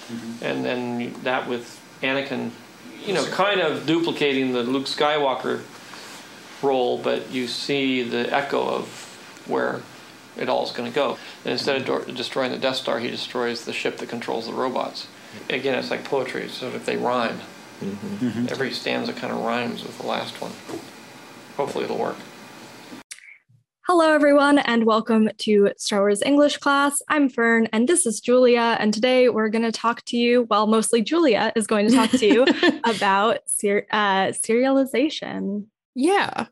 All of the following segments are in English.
And then that with Anakin, kind of duplicating the Luke Skywalker role, but you see the echo of where it all is going to go. And instead of destroying the Death Star, he destroys the ship that controls the robots. Again, it's like poetry, so if they rhyme. Every stanza kind of rhymes with the last one. Hopefully it'll work. Hello, everyone, and welcome to Star Wars English class. I'm Fern, and this is Julia, and today we're going to talk to you, well, mostly Julia is going to talk to you about serialization. Yeah.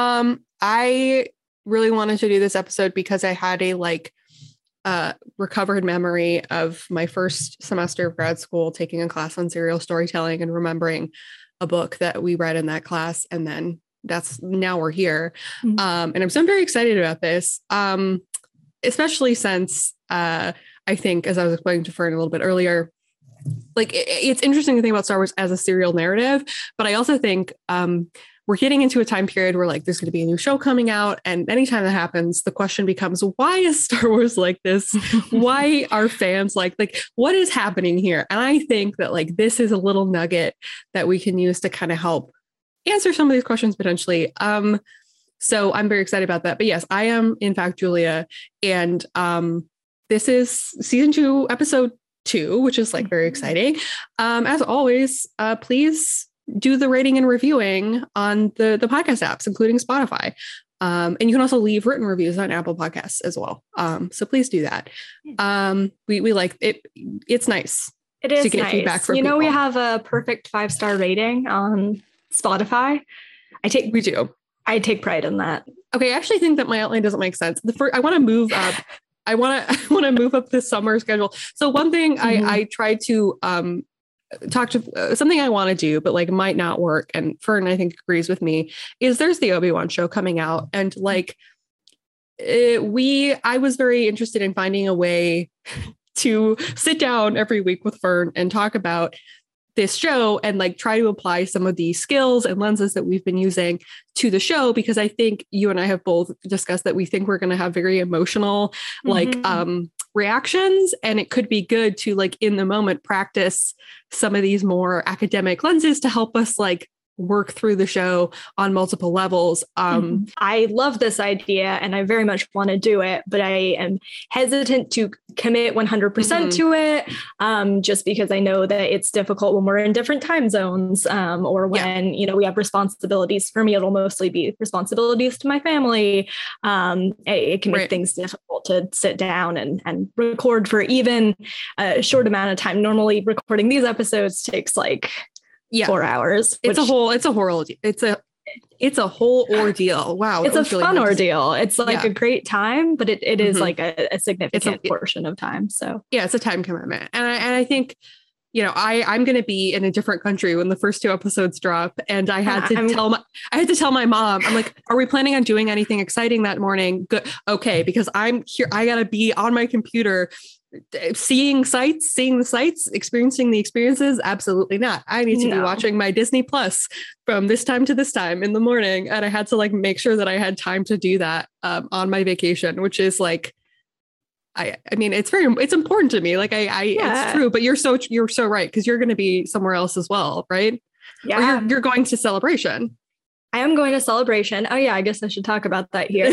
I really wanted to do this episode because I had a recovered memory of my first semester of grad school taking a class on serial storytelling and remembering a book that we read in that class, and then now we're here. And I'm very excited about this, especially since I think, as I was explaining to Fern a little bit earlier, it's interesting to think about Star Wars as a serial narrative, but I also think we're getting into a time period where there's going to be a new show coming out, and anytime that happens, the question becomes, why is Star Wars like this? Why are fans like what is happening here? And I think that this is a little nugget that we can use to kind of help answer some of these questions potentially. So I'm very excited about that. But yes, I am in fact Julia, and this is season 2, episode 2, which is very exciting. As always, please do the rating and reviewing on the podcast apps, including Spotify. And you can also leave written reviews on Apple Podcasts as well. So please do that. We like it. It's nice. It is to get nice. Feedback from people. We have a perfect 5-star rating on Spotify. We do. I take pride in that. Okay, I actually think that my outline doesn't make sense. I want to move up. I want to move up the summer schedule. So one thing I tried to talk to something I want to do, but might not work. And Fern, I think, agrees with me, is there's the Obi-Wan show coming out. And I was very interested in finding a way to sit down every week with Fern and talk about this show and try to apply some of the skills and lenses that we've been using to the show, because I think you and I have both discussed that we think we're going to have very emotional reactions, and it could be good to in the moment practice some of these more academic lenses to help us work through the show on multiple levels. I love this idea and I very much want to do it, but I am hesitant to commit 100% to it, just because I know that it's difficult when we're in different time zones, or when, we have responsibilities. For me, it'll mostly be responsibilities to my family. It can make things difficult to sit down and record for even a short amount of time. Normally recording these episodes takes 4 hours. It's a whole ordeal. Wow. It's a fun ordeal. It's a great time, but it is a significant portion of time. So yeah, it's a time commitment. And I think, I'm going to be in a different country when the first 2 episodes drop. And I had to tell my mom, I'm like, are we planning on doing anything exciting that morning? Good. Okay. Because I'm here. I got to be on my computer seeing the sights, experiencing the experiences. Absolutely not. I need to be watching my Disney Plus from this time to this time in the morning. And I had to make sure that I had time to do that on my vacation, which is I mean, it's important to me. It's true, but you're so right. Cause you're going to be somewhere else as well. Right. Yeah. Or you're going to Celebration. I am going to Celebration. Oh yeah. I guess I should talk about that here.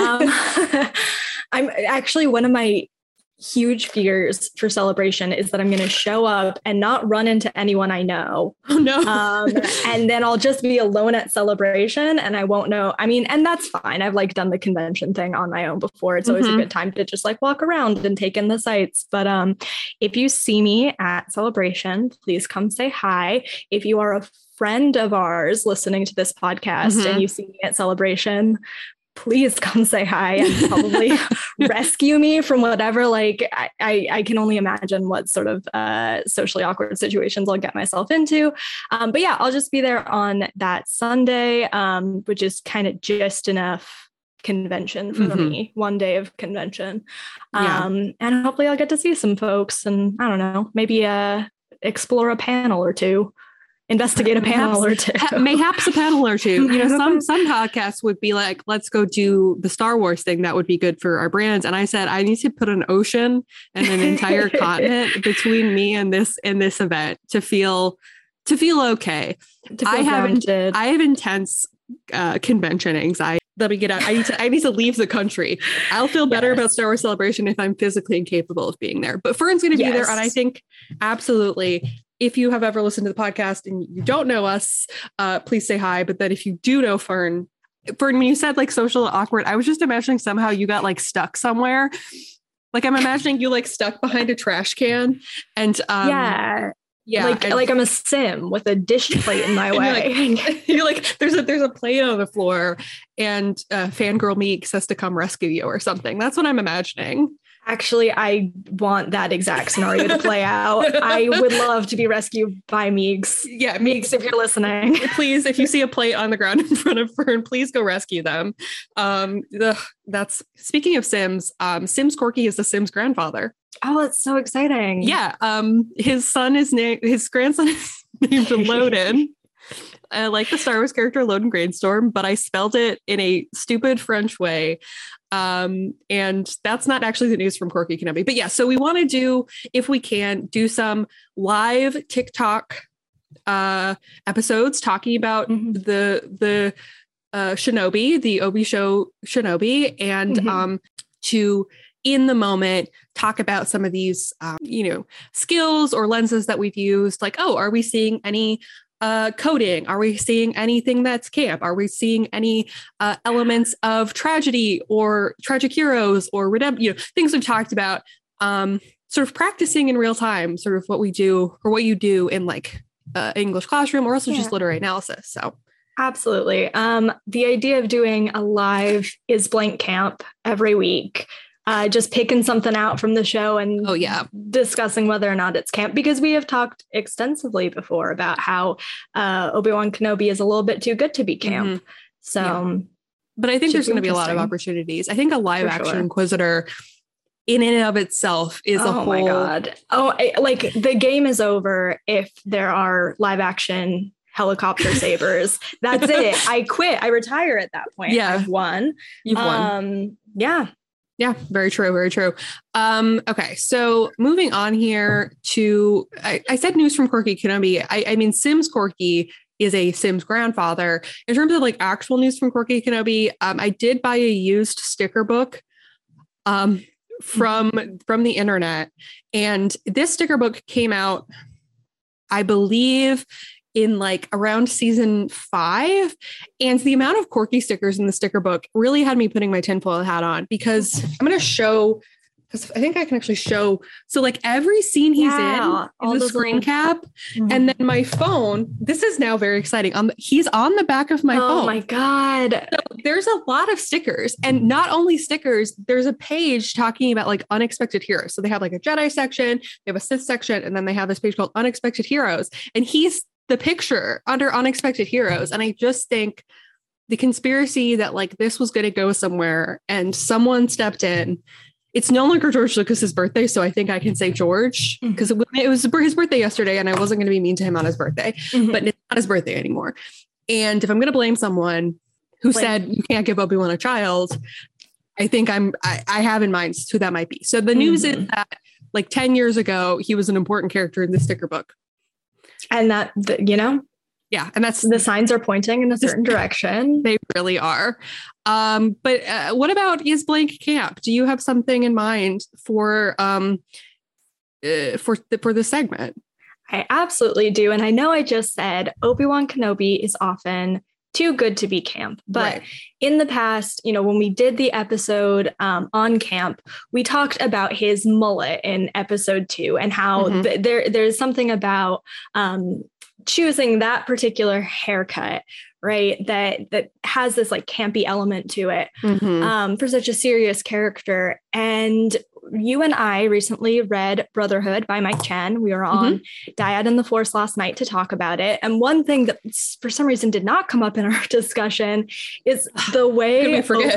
I'm actually, one of my huge fears for Celebration is that I'm going to show up and not run into anyone I know. Oh no. And then I'll just be alone at Celebration and I won't know. I mean, and that's fine. I've done the convention thing on my own before. It's always a good time to just walk around and take in the sights. But if you see me at Celebration, please come say hi. If you are a friend of ours listening to this podcast and you see me at Celebration, please come say hi and probably rescue me from whatever, I can only imagine what sort of socially awkward situations I'll get myself into. But yeah, I'll just be there on that Sunday, which is kind of just enough convention for me, one day of convention. And hopefully I'll get to see some folks and I don't know, maybe explore a panel or two. investigate a panel or two. Mayhaps a panel or two. You know, some podcasts would be like, let's go do the Star Wars thing. That would be good for our brands. And I said, I need to put an ocean and an entire continent between me and this event to feel okay. I have intense convention anxiety. Let me get out. I need to leave the country. I'll feel better about Star Wars Celebration if I'm physically incapable of being there. But Fern's going to be there. And I think absolutely, if you have ever listened to the podcast and you don't know us, please say hi. But then if you do know Fern, when you said like social awkward, I was just imagining somehow you got like stuck somewhere. Like I'm imagining you like stuck behind a trash can and yeah, like I'm a sim with a dish plate in my way. You're like there's a plate on the floor, and fangirl Meeks has to come rescue you or something. That's what I'm imagining. Actually, I want that exact scenario to play out. I would love to be rescued by Meeks. Yeah, Meeks, if you're listening, please, if you see a plate on the ground in front of Fern, please go rescue them. That's speaking of Sims. Sims Corky is the Sims grandfather. Oh, it's so exciting. Yeah. His grandson is named Loden. Like the Star Wars character Loden Grainstorm, but I spelled it in a stupid French way. And that's not actually the news from Corky Kenobi. But yeah, so we want to do, if we can, do some live TikTok episodes talking about the Shinobi, the Obi show Shinobi, and to in the moment talk about some of these skills or lenses that we've used. Like, oh, are we seeing any coding? Are we seeing anything that's camp? Are we seeing any elements of tragedy or tragic heroes or redemption? Things we've talked about, sort of practicing in real time, sort of what we do or what you do in like English classroom or also just literary analysis. So absolutely. The idea of doing a live Is Blank Camp every week. Just picking something out from the show and discussing whether or not it's camp, because we have talked extensively before about how Obi-Wan Kenobi is a little bit too good to be camp. So, but I think there's going to be a lot of opportunities. I think a live action Inquisitor in and of itself is a whole. Oh my God. Like the game is over if there are live action helicopter sabers. That's it. I quit. I retire at that point. Yeah. I've won. You've won. Yeah. Yeah, very true. Very true. Okay, so moving on here to, I said news from Corky Kenobi. I mean, Sims Corky is a Sims grandfather. In terms of like actual news from Corky Kenobi, I did buy a used sticker book from the internet. And this sticker book came out, I believe, in like around season 5. And the amount of Corky stickers in the sticker book really had me putting my tinfoil hat on, because I'm going to show, because I think I can actually show. So like every scene he's in is a screen cap. And then my phone, this is now very exciting. He's on the back of my phone. Oh my God. So there's a lot of stickers, and not only stickers, there's a page talking about like unexpected heroes. So they have like a Jedi section, they have a Sith section, and then they have this page called Unexpected Heroes. And he's the picture under Unexpected Heroes. And I just think the conspiracy that like this was going to go somewhere and someone stepped in. It's no longer George Lucas's birthday, so I think I can say George, because it was his birthday yesterday, and I wasn't going to be mean to him on his birthday, but it's not his birthday anymore. And if I'm going to blame someone who said you can't give Obi-Wan a child, I think I have in mind who that might be. So the news is that like 10 years ago, he was an important character in the sticker book. And that, yeah. And that's the signs are pointing in a certain direction. They really are. But what about Is Blank Camp? Do you have something in mind for the segment? I absolutely do. And I know I just said Obi-Wan Kenobi is often too good to be camp. But in the past, when we did the episode on camp, we talked about his mullet in episode 2 and how there's something about choosing that particular haircut, right? That has this like campy element to it for such a serious character. And you and I recently read Brotherhood by Mike Chen. We were on Dyad and the Force last night to talk about it. And one thing that for some reason did not come up in our discussion is the way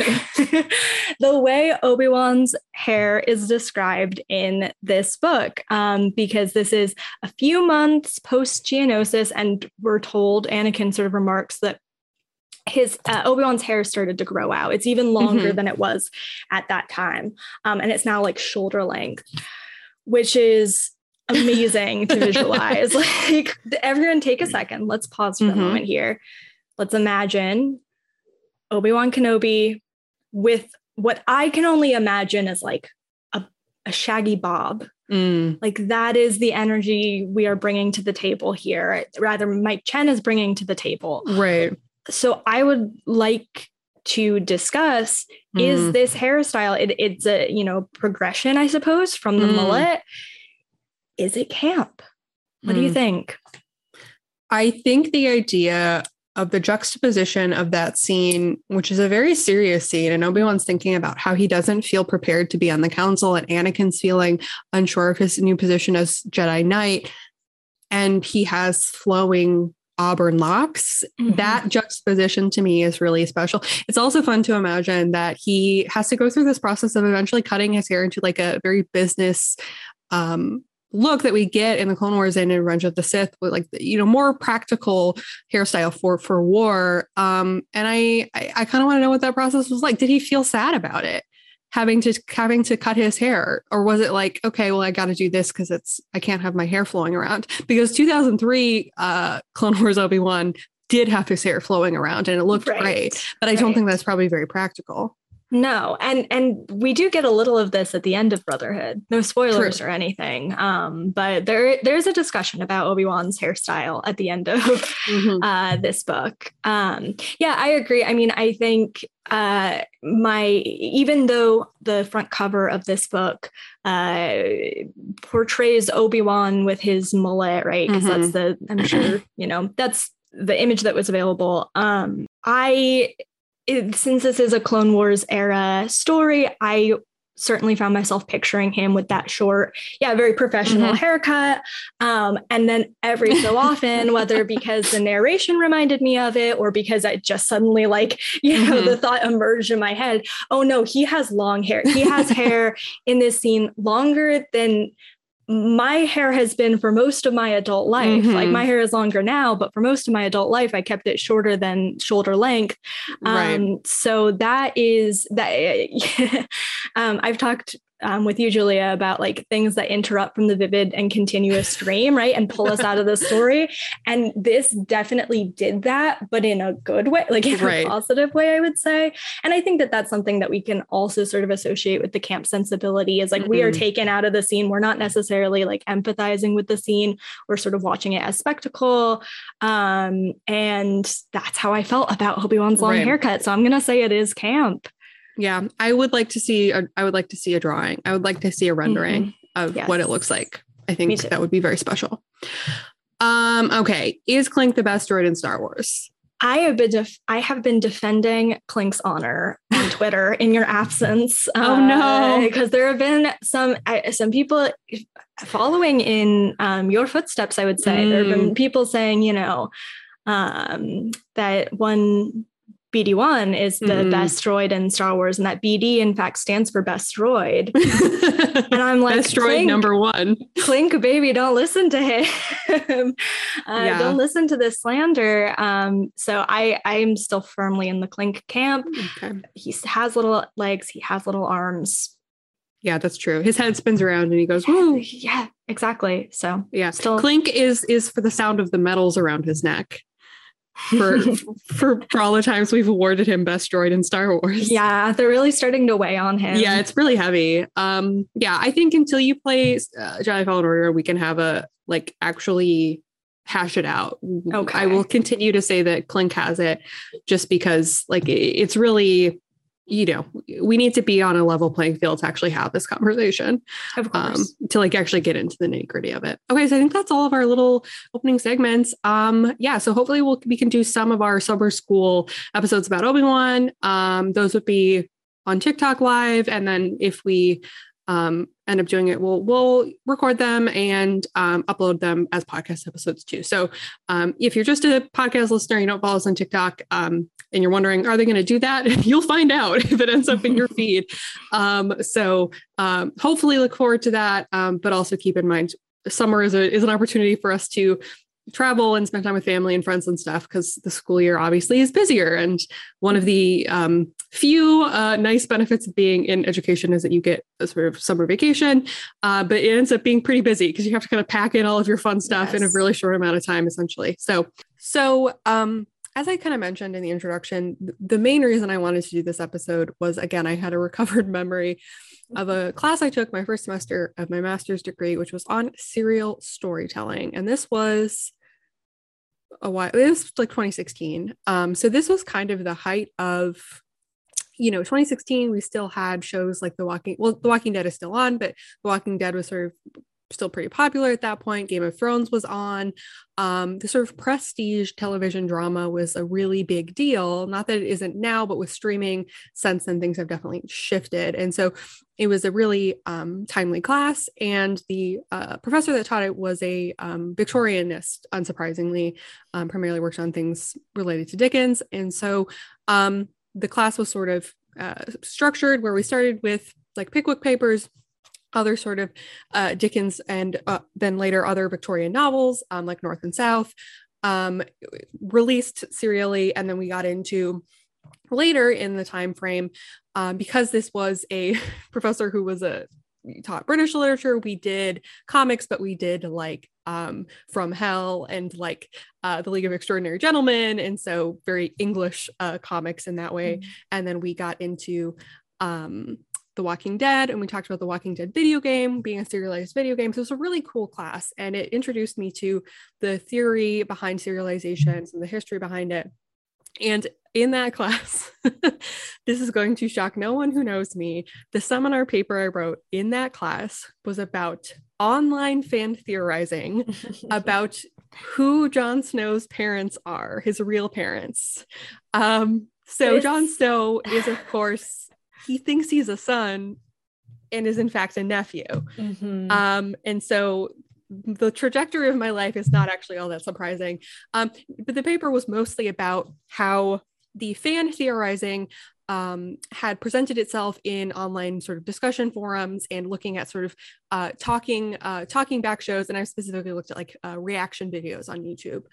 the way Obi-Wan's hair is described in this book. Because this is a few months post Geonosis, and we're told, Anakin sort of remarks that his Obi-Wan's hair started to grow out. It's even longer than it was at that time. And it's now like shoulder length, which is amazing to visualize. Like, everyone take a second. Let's pause for a moment here. Let's imagine Obi-Wan Kenobi with what I can only imagine as like a shaggy bob. Like, that is the energy we are bringing to the table here. Rather, Mike Chen is bringing to the table. Right. So I would like to discuss, is this hairstyle, it's a, progression, I suppose, from the mullet. Is it camp? What do you think? I think the idea of the juxtaposition of that scene, which is a very serious scene, and Obi-Wan's thinking about how he doesn't feel prepared to be on the council, and Anakin's feeling unsure of his new position as Jedi Knight, and he has flowing auburn locks. That juxtaposition to me is really special. It's also fun to imagine that he has to go through this process of eventually cutting his hair into like a very business look that we get in the Clone Wars and in Revenge of the Sith, with like, more practical hairstyle for war. And I kind of want to know what that process was like. Did he feel sad about it, having to cut his hair? Or was it like, okay, well, I got to do this because I can't have my hair flowing around? Because 2003 Clone Wars Obi-Wan did have his hair flowing around and it looked great, but I don't think that's probably very practical. No, and we do get a little of this at the end of Brotherhood. No spoilers or anything, but there's a discussion about Obi-Wan's hairstyle at the end of this book. Yeah, I agree. I mean, I think even though the front cover of this book portrays Obi-Wan with his mullet, right? Because that's I'm sure, that's the image that was available. Since this is a Clone Wars era story, I certainly found myself picturing him with that short, very professional haircut. And then every so often, whether because the narration reminded me of it or because I just suddenly the thought emerged in my head, oh no, he has long hair. He has hair in this scene longer than my hair has been for most of my adult life. Like, my hair is longer now, but for most of my adult life, I kept it shorter than shoulder length. So that is that. I've talked with you, Julia, about like things that interrupt from the vivid and continuous stream, right? And pull us out of the story. And this definitely did that, but in a good way, like in a positive way, I would say. And I think that that's something that we can also sort of associate with the camp sensibility, is like we are taken out of the scene. We're not necessarily like empathizing with the scene. We're sort of watching it as spectacle. And that's how I felt about Obi-Wan's long haircut. So I'm going to say it is camp. Yeah, I would like to see a drawing. I would like to see a rendering of what it looks like. I think that would be very special. Okay, is Clink the best droid in Star Wars? I have been defending Clink's honor on Twitter in your absence. Oh no, because there have been some people following in your footsteps. I would say there have been people saying, that one BD1 is the best droid in Star Wars, and that BD in fact stands for best droid. And I'm like, best droid number one. Clink, baby, don't listen to him. Don't listen to this slander. So I'm still firmly in the Clink camp. Okay. He has little legs. He has little arms. Yeah, that's true. His head spins around and he goes, woo. Yeah, exactly. So yeah, still Clink is for the sound of the metals around his neck. for all the times we've awarded him best droid in Star Wars. Yeah, they're really starting to weigh on him. Yeah, it's really heavy. I think until you play Jedi Fallen Order, we can have actually hash it out. Okay. I will continue to say that Clink has it, just because it's really, we need to be on a level playing field to actually have this conversation. Of course. To actually get into the nitty gritty of it. Okay, so I think that's all of our little opening segments. So hopefully we can do some of our summer school episodes about Obi-Wan. Those would be on TikTok Live, and then if we end up doing it, we'll record them and upload them as podcast episodes too. So if you're just a podcast listener, you don't follow us on TikTok, and you're wondering, are they going to do that? You'll find out if it ends up in your feed. So hopefully look forward to that. But also keep in mind, summer is an opportunity for us to travel and spend time with family and friends and stuff, because the school year obviously is busier. And one of the few nice benefits of being in education is that you get a sort of summer vacation, but it ends up being pretty busy because you have to kind of pack in all of your fun stuff in a really short amount of time, essentially. So as I kind of mentioned in the introduction, the main reason I wanted to do this episode was, again, I had a recovered memory of a class I took my first semester of my master's degree, which was on serial storytelling. And this was a while, it was like 2016. So this was kind of the height of, 2016, we still had shows like The Walking Dead is still on, but The Walking Dead was sort of still pretty popular at that point. Game of Thrones was on. The sort of prestige television drama was a really big deal. Not that it isn't now, but with streaming since then, things have definitely shifted. And so it was a really timely class. And the professor that taught it was a Victorianist, unsurprisingly, primarily worked on things related to Dickens. And so the class was sort of structured where we started with like Pickwick Papers, other sort of Dickens, and then later other Victorian novels like North and South, released serially. And then we got into later in the time frame, because this was a professor who taught British literature, we did comics, but we did like From Hell and like The League of Extraordinary Gentlemen, and so very English comics in that way. And then we got into The Walking Dead, and we talked about the Walking Dead video game being a serialized video game. So it was a really cool class, and it introduced me to the theory behind serializations and the history behind it. And in that class, this is going to shock no one who knows me, the seminar paper I wrote in that class was about online fan theorizing about who Jon Snow's parents are, his real parents. So Jon Snow is, of course, he thinks he's a son and is in fact a nephew. And so the trajectory of my life is not actually all that surprising. But the paper was mostly about how the fan theorizing had presented itself in online sort of discussion forums and looking at sort of talking back shows. And I specifically looked at like reaction videos on YouTube.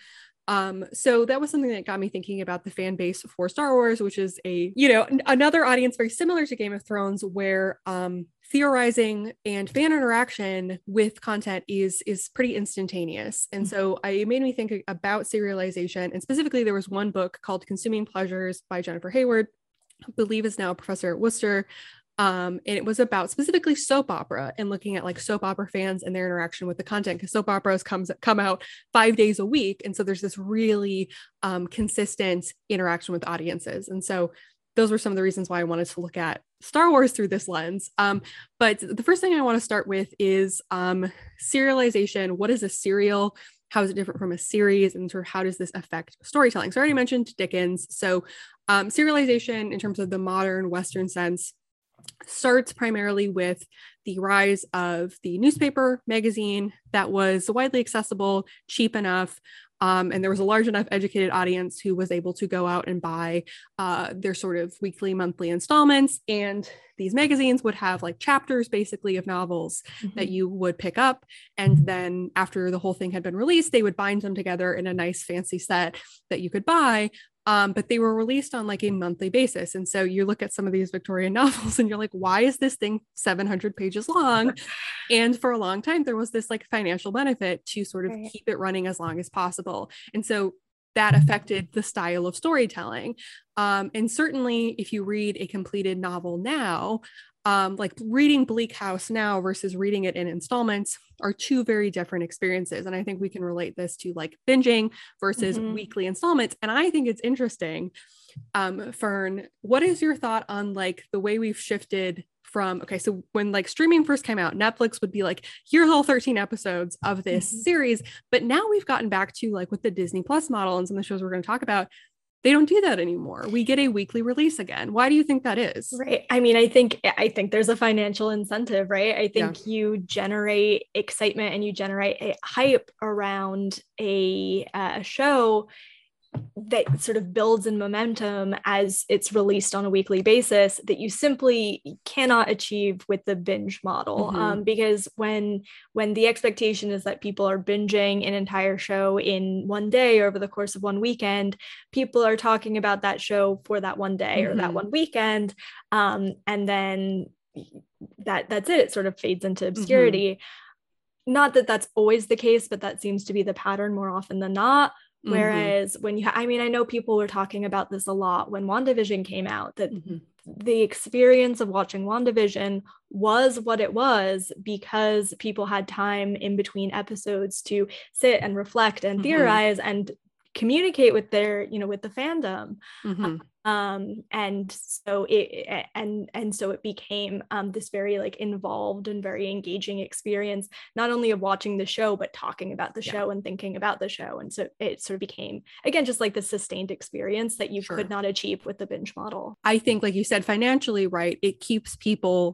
So that was something that got me thinking about the fan base for Star Wars, which is another audience very similar to Game of Thrones, where theorizing and fan interaction with content is pretty instantaneous. And so it made me think about serialization. And specifically, there was one book called Consuming Pleasures by Jennifer Hayward, I believe is now a professor at Worcester. And it was about specifically soap opera and looking at like soap opera fans and their interaction with the content, because soap operas come out 5 days a week. And so there's this really consistent interaction with audiences. And so those were some of the reasons why I wanted to look at Star Wars through this lens. But the first thing I want to start with is serialization. What is a serial? How is it different from a series? And sort of how does this affect storytelling? So I already mentioned Dickens. So serialization in terms of the modern Western sense starts primarily with the rise of the newspaper magazine that was widely accessible, cheap enough, and there was a large enough educated audience who was able to go out and buy their sort of weekly, monthly installments. And these magazines would have like chapters basically of novels that you would pick up. And then after the whole thing had been released, they would bind them together in a nice fancy set that you could buy. But they were released on like a monthly basis. And so you look at some of these Victorian novels and you're like, why is this thing 700 pages long? And for a long time, there was this like financial benefit to sort of keep it running as long as possible. And so that affected the style of storytelling. And certainly if you read a completed novel now, like reading Bleak House now versus reading it in installments are two very different experiences. And I think we can relate this to like binging versus weekly installments. And I think it's interesting, Fern, what is your thought on like the way we've shifted from, okay, so when like streaming first came out, Netflix would be like, here's all 13 episodes of this series. But now we've gotten back to like with the Disney Plus model and some of the shows we're going to talk about, They don't do that anymore. We get a weekly release again. Why do you think that is? Right. I mean, I think there's a financial incentive, right? I think you generate excitement and you generate a hype around a show that sort of builds in momentum as it's released on a weekly basis that you simply cannot achieve with the binge model. Because when the expectation is that people are binging an entire show in one day or over the course of one weekend, people are talking about that show for that one day or that one weekend, and then that's it. It sort of fades into obscurity. Not that that's always the case, but that seems to be the pattern more often than not. Whereas when you, I mean, I know people were talking about this a lot when WandaVision came out, that the experience of watching WandaVision was what it was because people had time in between episodes to sit and reflect and theorize and communicate with their, with the fandom. And so it became this very like involved and very engaging experience, not only of watching the show, but talking about the show and thinking about the show. And so it sort of became, again, just like the sustained experience that you could not achieve with the binge model. I think, like you said, financially, right, it keeps people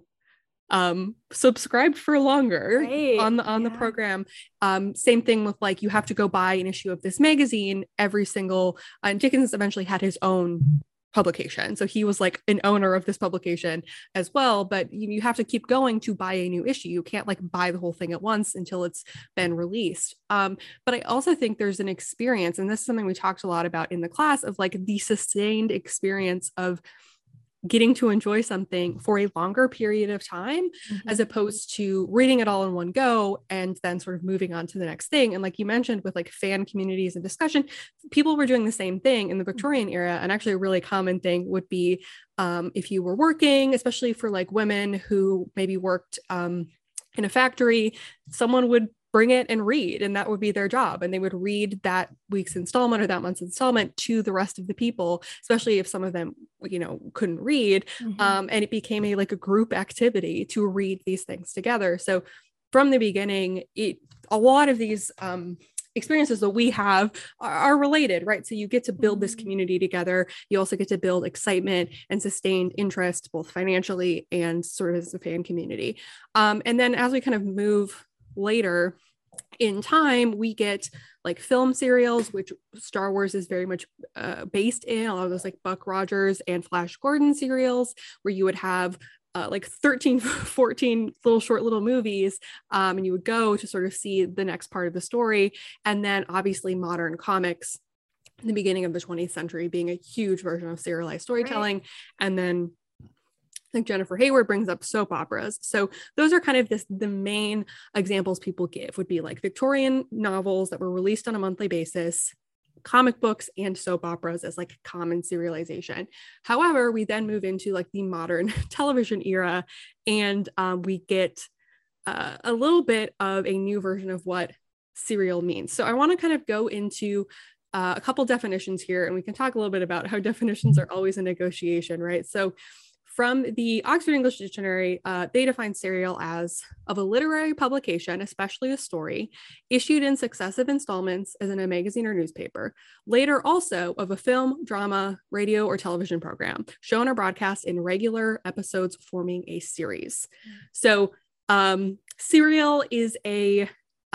subscribed for longer on the program. Same thing with like, you have to go buy an issue of this magazine every single, and Dickens eventually had his own publication, so he was like an owner of this publication as well, but you have to keep going to buy a new issue. You can't like buy the whole thing at once until it's been released. But I also think there's an experience, and this is something we talked a lot about in the class, of like the sustained experience of getting to enjoy something for a longer period of time, as opposed to reading it all in one go and then sort of moving on to the next thing. And like you mentioned, with like fan communities and discussion, people were doing the same thing in the Victorian era. And actually a really common thing would be if you were working, especially for like women who maybe worked in a factory, someone would bring it and read, and that would be their job, and they would read that week's installment or that month's installment to the rest of the people, especially if some of them couldn't read. And it became a group activity to read these things together. So from the beginning, a lot of these experiences that we have are related, right? So you get to build this community together. You also get to build excitement and sustained interest, both financially and sort of as a fan community. And then as we kind of move later in time, we get like film serials, which Star Wars is very much based in. A lot of those like Buck Rogers and Flash Gordon serials, where you would have like 13, 14 little movies, and you would go to sort of see the next part of the story. And then obviously modern comics in the beginning of the 20th century being a huge version of serialized storytelling. Right. And then I think Jennifer Hayward brings up soap operas. So those are kind of the main examples people give, would be like Victorian novels that were released on a monthly basis, comic books, and soap operas as like common serialization. However, we then move into like the modern television era, and we get a little bit of a new version of what serial means. So I want to kind of go into a couple definitions here, and we can talk a little bit about how definitions are always a negotiation, right? So from the Oxford English Dictionary, they define serial as of a literary publication, especially a story, issued in successive installments as in a magazine or newspaper. Later also of a film, drama, radio, or television program, shown or broadcast in regular episodes forming a series. So serial is a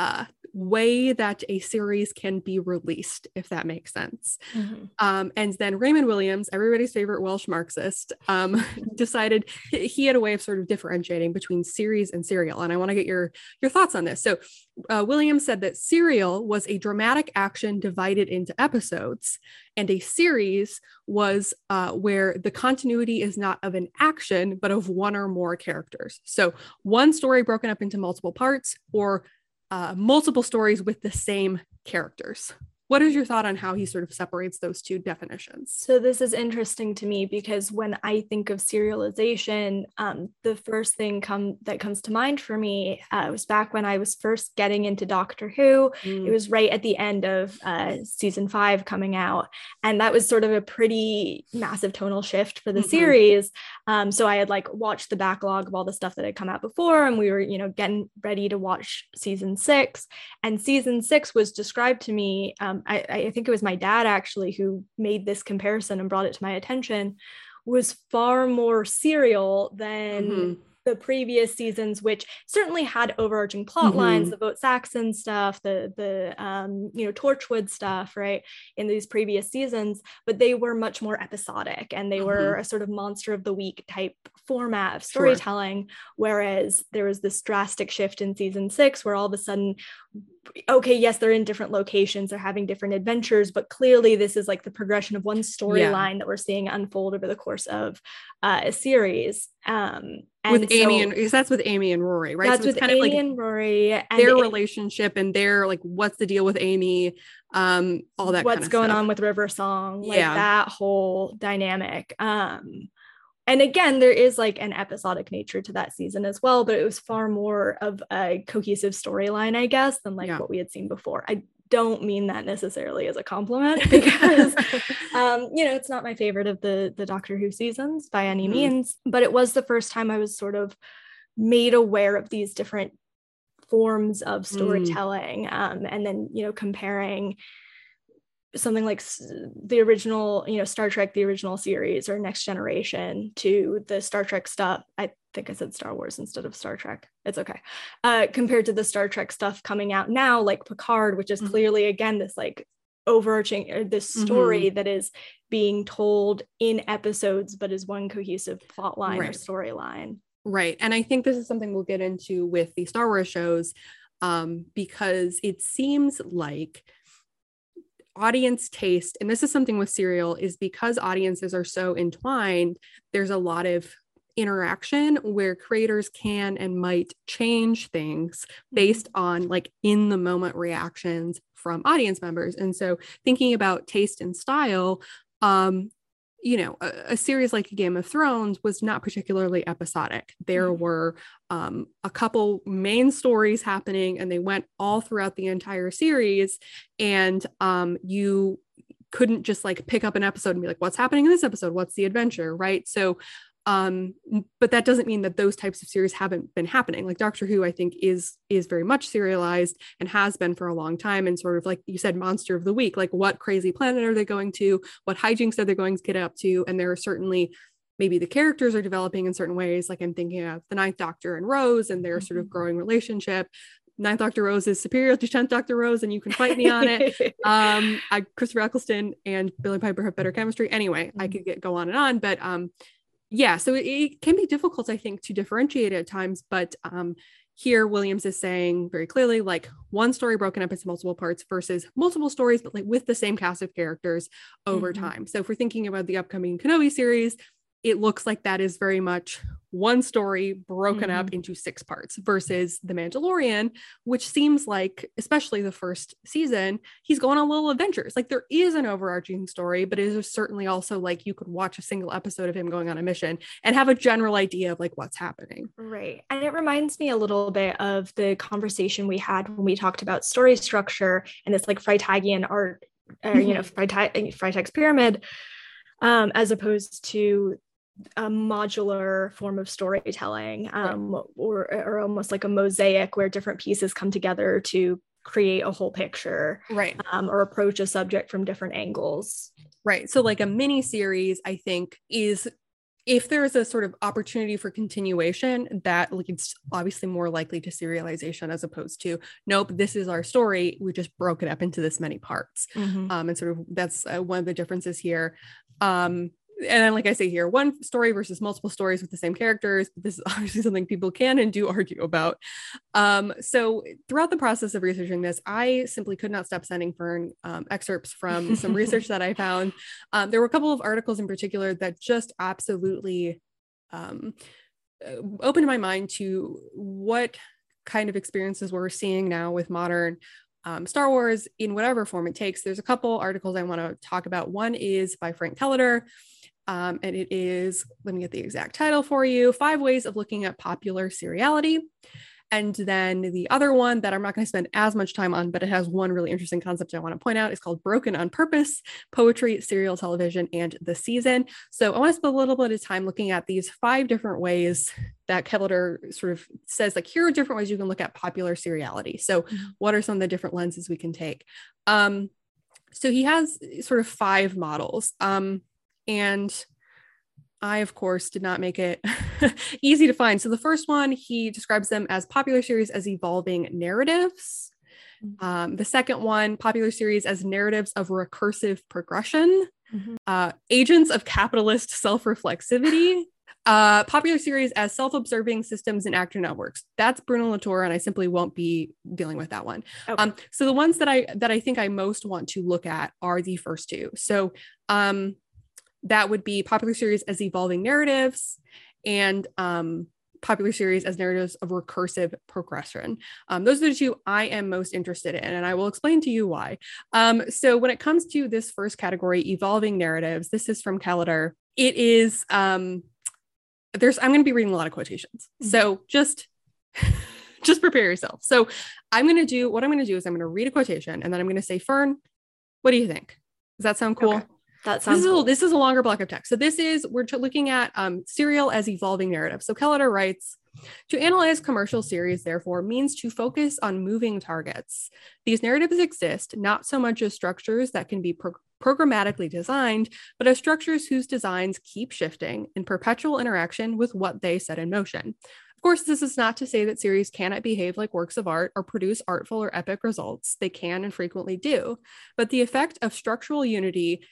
way that a series can be released, if that makes sense. And then Raymond Williams, everybody's favorite Welsh Marxist, decided he had a way of sort of differentiating between series and serial. And I want to get your thoughts on this. So Williams said that serial was a dramatic action divided into episodes, and a series was where the continuity is not of an action, but of one or more characters. So one story broken up into multiple parts, or multiple stories with the same characters. What is your thought on how he sort of separates those two definitions? So this is interesting to me because when I think of serialization, the first thing that comes to mind for me was back when I was first getting into Doctor Who. It was right at the end of season 5 coming out. And that was sort of a pretty massive tonal shift for the series. So I had watched the backlog of all the stuff that had come out before, and we were, getting ready to watch season 6. And season 6 was described to me I think it was my dad actually who made this comparison and brought it to my attention, was far more serial than the previous seasons, which certainly had overarching plot lines, the Vote Saxon stuff, the Torchwood stuff, right, in these previous seasons, but they were much more episodic, and they were a sort of monster of the week type format of storytelling. Whereas there was this drastic shift in season 6 where all of a sudden, okay, yes, they're in different locations, they're having different adventures, but clearly this is like the progression of one storyline that we're seeing unfold over the course of a series. With Amy, and that's with Amy and Rory, right? That's so it's with kind Amy of like and Rory, and their relationship, and their like, what's the deal with Amy? All that. What's going on with River Song? Like that whole dynamic. And again, there is like an episodic nature to that season as well, but it was far more of a cohesive storyline, I guess, than like what we had seen before. I don't mean that necessarily as a compliment, because it's not my favorite of the Doctor Who seasons by any means, but it was the first time I was sort of made aware of these different forms of storytelling, and then comparing something like the original, Star Trek, the original series, or Next Generation, to the Star Trek stuff. I think I said Star Wars instead of Star Trek. It's okay. Compared to the Star Trek stuff coming out now, like Picard, which is clearly, again, this like overarching, this story that is being told in episodes, but is one cohesive plot line or storyline. Right. And I think this is something we'll get into with the Star Wars shows, because it seems like audience taste, and this is something with serial, is because audiences are so entwined, there's a lot of interaction where creators can and might change things based on like in the moment reactions from audience members. And so thinking about taste and style, a series like Game of Thrones was not particularly episodic. There were a couple main stories happening, and they went all throughout the entire series. And you couldn't just like pick up an episode and be like, what's happening in this episode? What's the adventure? Right. So, but that doesn't mean that those types of series haven't been happening. Like Doctor Who, I think is very much serialized and has been for a long time. And sort of like you said, monster of the week, like what crazy planet are they going to? What hijinks are they going to get up to? And there are certainly, maybe the characters are developing in certain ways. Like I'm thinking of the Ninth Doctor and Rose and their sort of growing relationship. Ninth Doctor Rose is superior to 10th Doctor Rose, and you can fight me on it. Christopher Eccleston and Billie Piper have better chemistry. Anyway, I could go on and on, but so it can be difficult, I think, to differentiate at times. But here Williams is saying very clearly, like one story broken up into multiple parts versus multiple stories, but like with the same cast of characters over time. So if we're thinking about the upcoming Kenobi series, it looks like that is very much one story broken up into 6 parts versus The Mandalorian, which seems like, especially the first season, he's going on little adventures. Like there is an overarching story, but it is certainly also like you could watch a single episode of him going on a mission and have a general idea of like what's happening. Right. And it reminds me a little bit of the conversation we had when we talked about story structure and this like Freytagian art, or, Freytag's pyramid, as opposed to a modular form of storytelling, or almost like a mosaic where different pieces come together to create a whole picture, right? Or approach a subject from different angles, right? So like a mini series, I think, is, if there is a sort of opportunity for continuation, that leads obviously more likely to serialization, as opposed to, nope, this is our story, we just broke it up into this many parts. And sort of that's one of the differences here. And then, like I say here, one story versus multiple stories with the same characters. This is obviously something people can and do argue about. So throughout the process of researching this, I simply could not stop sending Fern excerpts from some research that I found. There were a couple of articles in particular that just absolutely opened my mind to what kind of experiences we're seeing now with modern Star Wars in whatever form it takes. There's a couple articles I want to talk about. One is by Frank Kelliter, and it is, let me get the exact title for you, 5 Ways of Looking at Popular Seriality. And then the other one that I'm not going to spend as much time on, but it has one really interesting concept I want to point out, is called Broken on Purpose: Poetry, Serial Television, and the Season. So I want to spend a little bit of time looking at these 5 different ways that Kelliter sort of says, like, here are different ways you can look at popular seriality. So what are some of the different lenses we can take? So he has sort of 5 models. And I, of course, did not make it easy to find. So the first one, he describes them as popular series as evolving narratives. The second one, popular series as narratives of recursive progression. Agents of capitalist self-reflexivity. Popular series as self-observing systems and actor networks. That's Bruno Latour, and I simply won't be dealing with that one. Okay. So the ones that I think I most want to look at are the first 2. So that would be popular series as evolving narratives and popular series as narratives of recursive progression. Those are the 2 I am most interested in, and I will explain to you why. So when it comes to this first category, evolving narratives, this is from Calliter. It is, I'm going to be reading a lot of quotations. So just prepare yourself. So what I'm going to do is I'm going to read a quotation and then I'm going to say, Fern, what do you think? Does that sound cool? Okay. That sounds cool. This is a longer block of text. So we're looking at serial as evolving narrative. So Calliter writes, to analyze commercial series, therefore, means to focus on moving targets. These narratives exist not so much as structures that can be programmatically designed, but as structures whose designs keep shifting in perpetual interaction with what they set in motion. Of course, this is not to say that series cannot behave like works of art or produce artful or epic results. They can and frequently do. But the effect of structural unity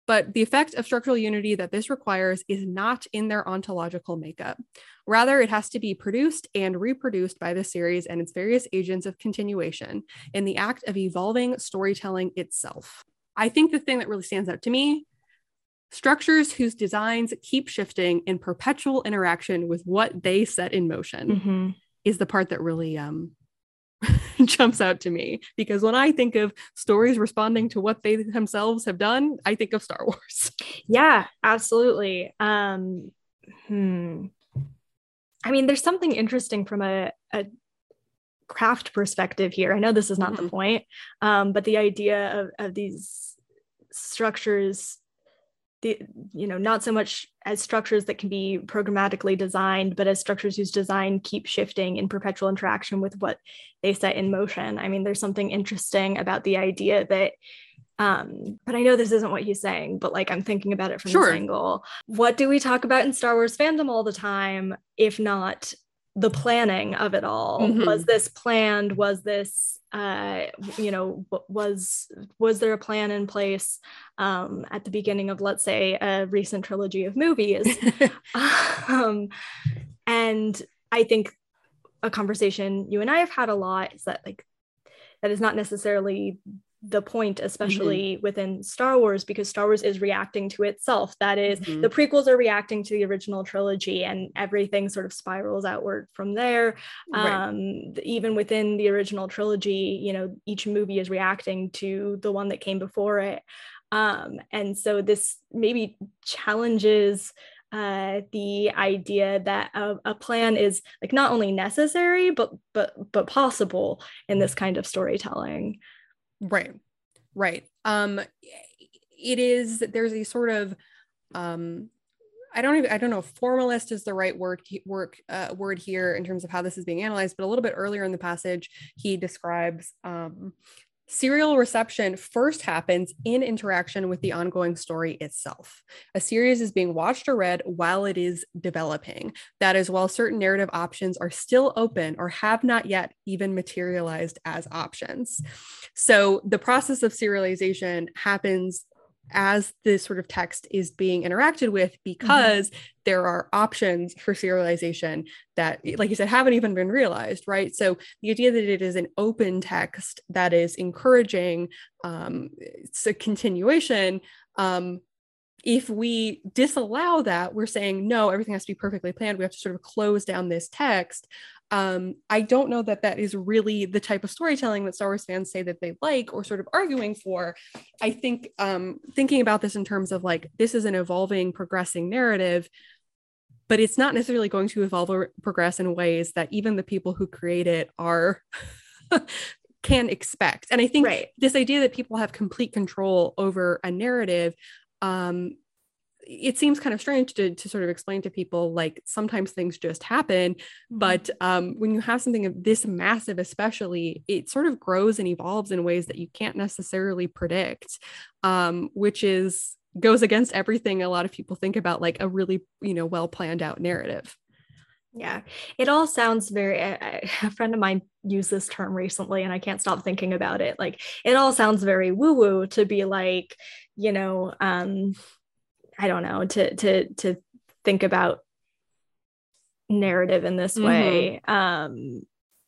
that this requires is not in their ontological makeup. Rather, it has to be produced and reproduced by the series and its various agents of continuation in the act of evolving storytelling itself. I think the thing that really stands out to me, structures whose designs keep shifting in perpetual interaction with what they set in motion is the part that really jumps out to me, because when I think of stories responding to what they themselves have done, I think of Star Wars. Yeah, absolutely. I mean, there's something interesting from a craft perspective here. I know this is not the point, but the idea of these structures, not so much as structures that can be programmatically designed, but as structures whose design keep shifting in perpetual interaction with what they set in motion. I mean, there's something interesting about the idea that, but I know this isn't what he's saying, but like, I'm thinking about it from this angle. What do we talk about in Star Wars fandom all the time, if not the planning of it all? Was this planned? Was this, was there a plan in place at the beginning of, let's say, a recent trilogy of movies? And I think a conversation you and I have had a lot is that, like, that is not necessarily the point, especially within Star Wars, because Star Wars is reacting to itself. That is, the prequels are reacting to the original trilogy, and everything sort of spirals outward from there. Even within the original trilogy, each movie is reacting to the one that came before it. And so this maybe challenges the idea that a plan is, like, not only necessary but possible in this kind of storytelling. Right. There's a sort of I don't know if formalist is the right word here in terms of how this is being analyzed, but a little bit earlier in the passage he describes serial reception first happens in interaction with the ongoing story itself. A series is being watched or read while it is developing. That is, while certain narrative options are still open or have not yet even materialized as options. So the process of serialization happens as this sort of text is being interacted with, because there are options for serialization that, like you said, haven't even been realized, right? So the idea that it is an open text that is encouraging it's a continuation. If we disallow that, we're saying, no, everything has to be perfectly planned. We have to sort of close down this text. I don't know that that is really the type of storytelling that Star Wars fans say that they like or sort of arguing for. I think thinking about this in terms of, like, this is an evolving, progressing narrative, but it's not necessarily going to evolve or progress in ways that even the people who create it are can expect. And I think this idea that people have complete control over a narrative it seems kind of strange to sort of explain to people, like, sometimes things just happen, but when you have something of this massive, especially, it sort of grows and evolves in ways that you can't necessarily predict, which goes against everything a lot of people think about, like a really, well planned out narrative. Yeah, it all sounds very, a friend of mine used this term recently and I can't stop thinking about it. Like, it all sounds very woo-woo to be like, I don't know, to think about narrative in this way. And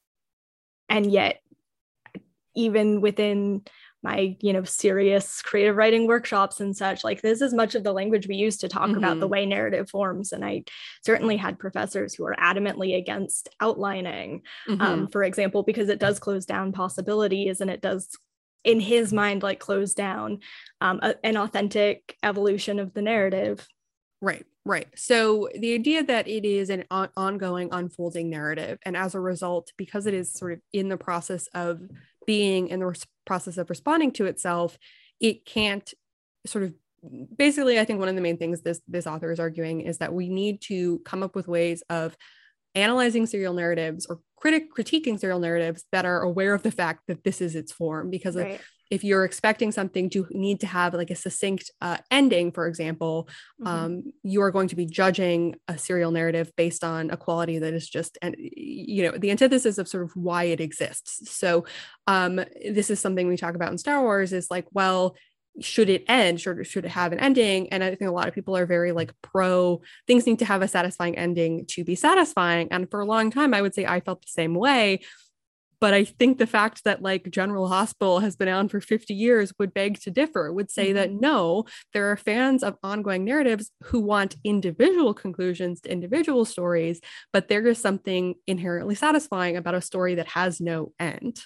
yet, even within my, serious creative writing workshops and such, like, this is much of the language we use to talk about the way narrative forms. And I certainly had professors who are adamantly against outlining, for example, because it does close down possibilities, and it does, in his mind, like, close down an authentic evolution of the narrative. Right. So the idea that it is an ongoing, unfolding narrative, and as a result, because it is sort of in the process of being, in the process of responding to itself, it can't sort of, basically, I think one of the main things this author is arguing is that we need to come up with ways of analyzing serial narratives or critiquing serial narratives that are aware of the fact that this is its form. Because if you're expecting something to need to have like a succinct ending, for example, you are going to be judging a serial narrative based on a quality that is just, the antithesis of sort of why it exists. So this is something we talk about in Star Wars, is like, well, should it end? Should it have an ending? And I think a lot of people are very like pro things need to have a satisfying ending to be satisfying. And for a long time, I would say I felt the same way. But I think the fact that like General Hospital has been on for 50 years would beg to differ, would say that no, there are fans of ongoing narratives who want individual conclusions to individual stories, but there is something inherently satisfying about a story that has no end.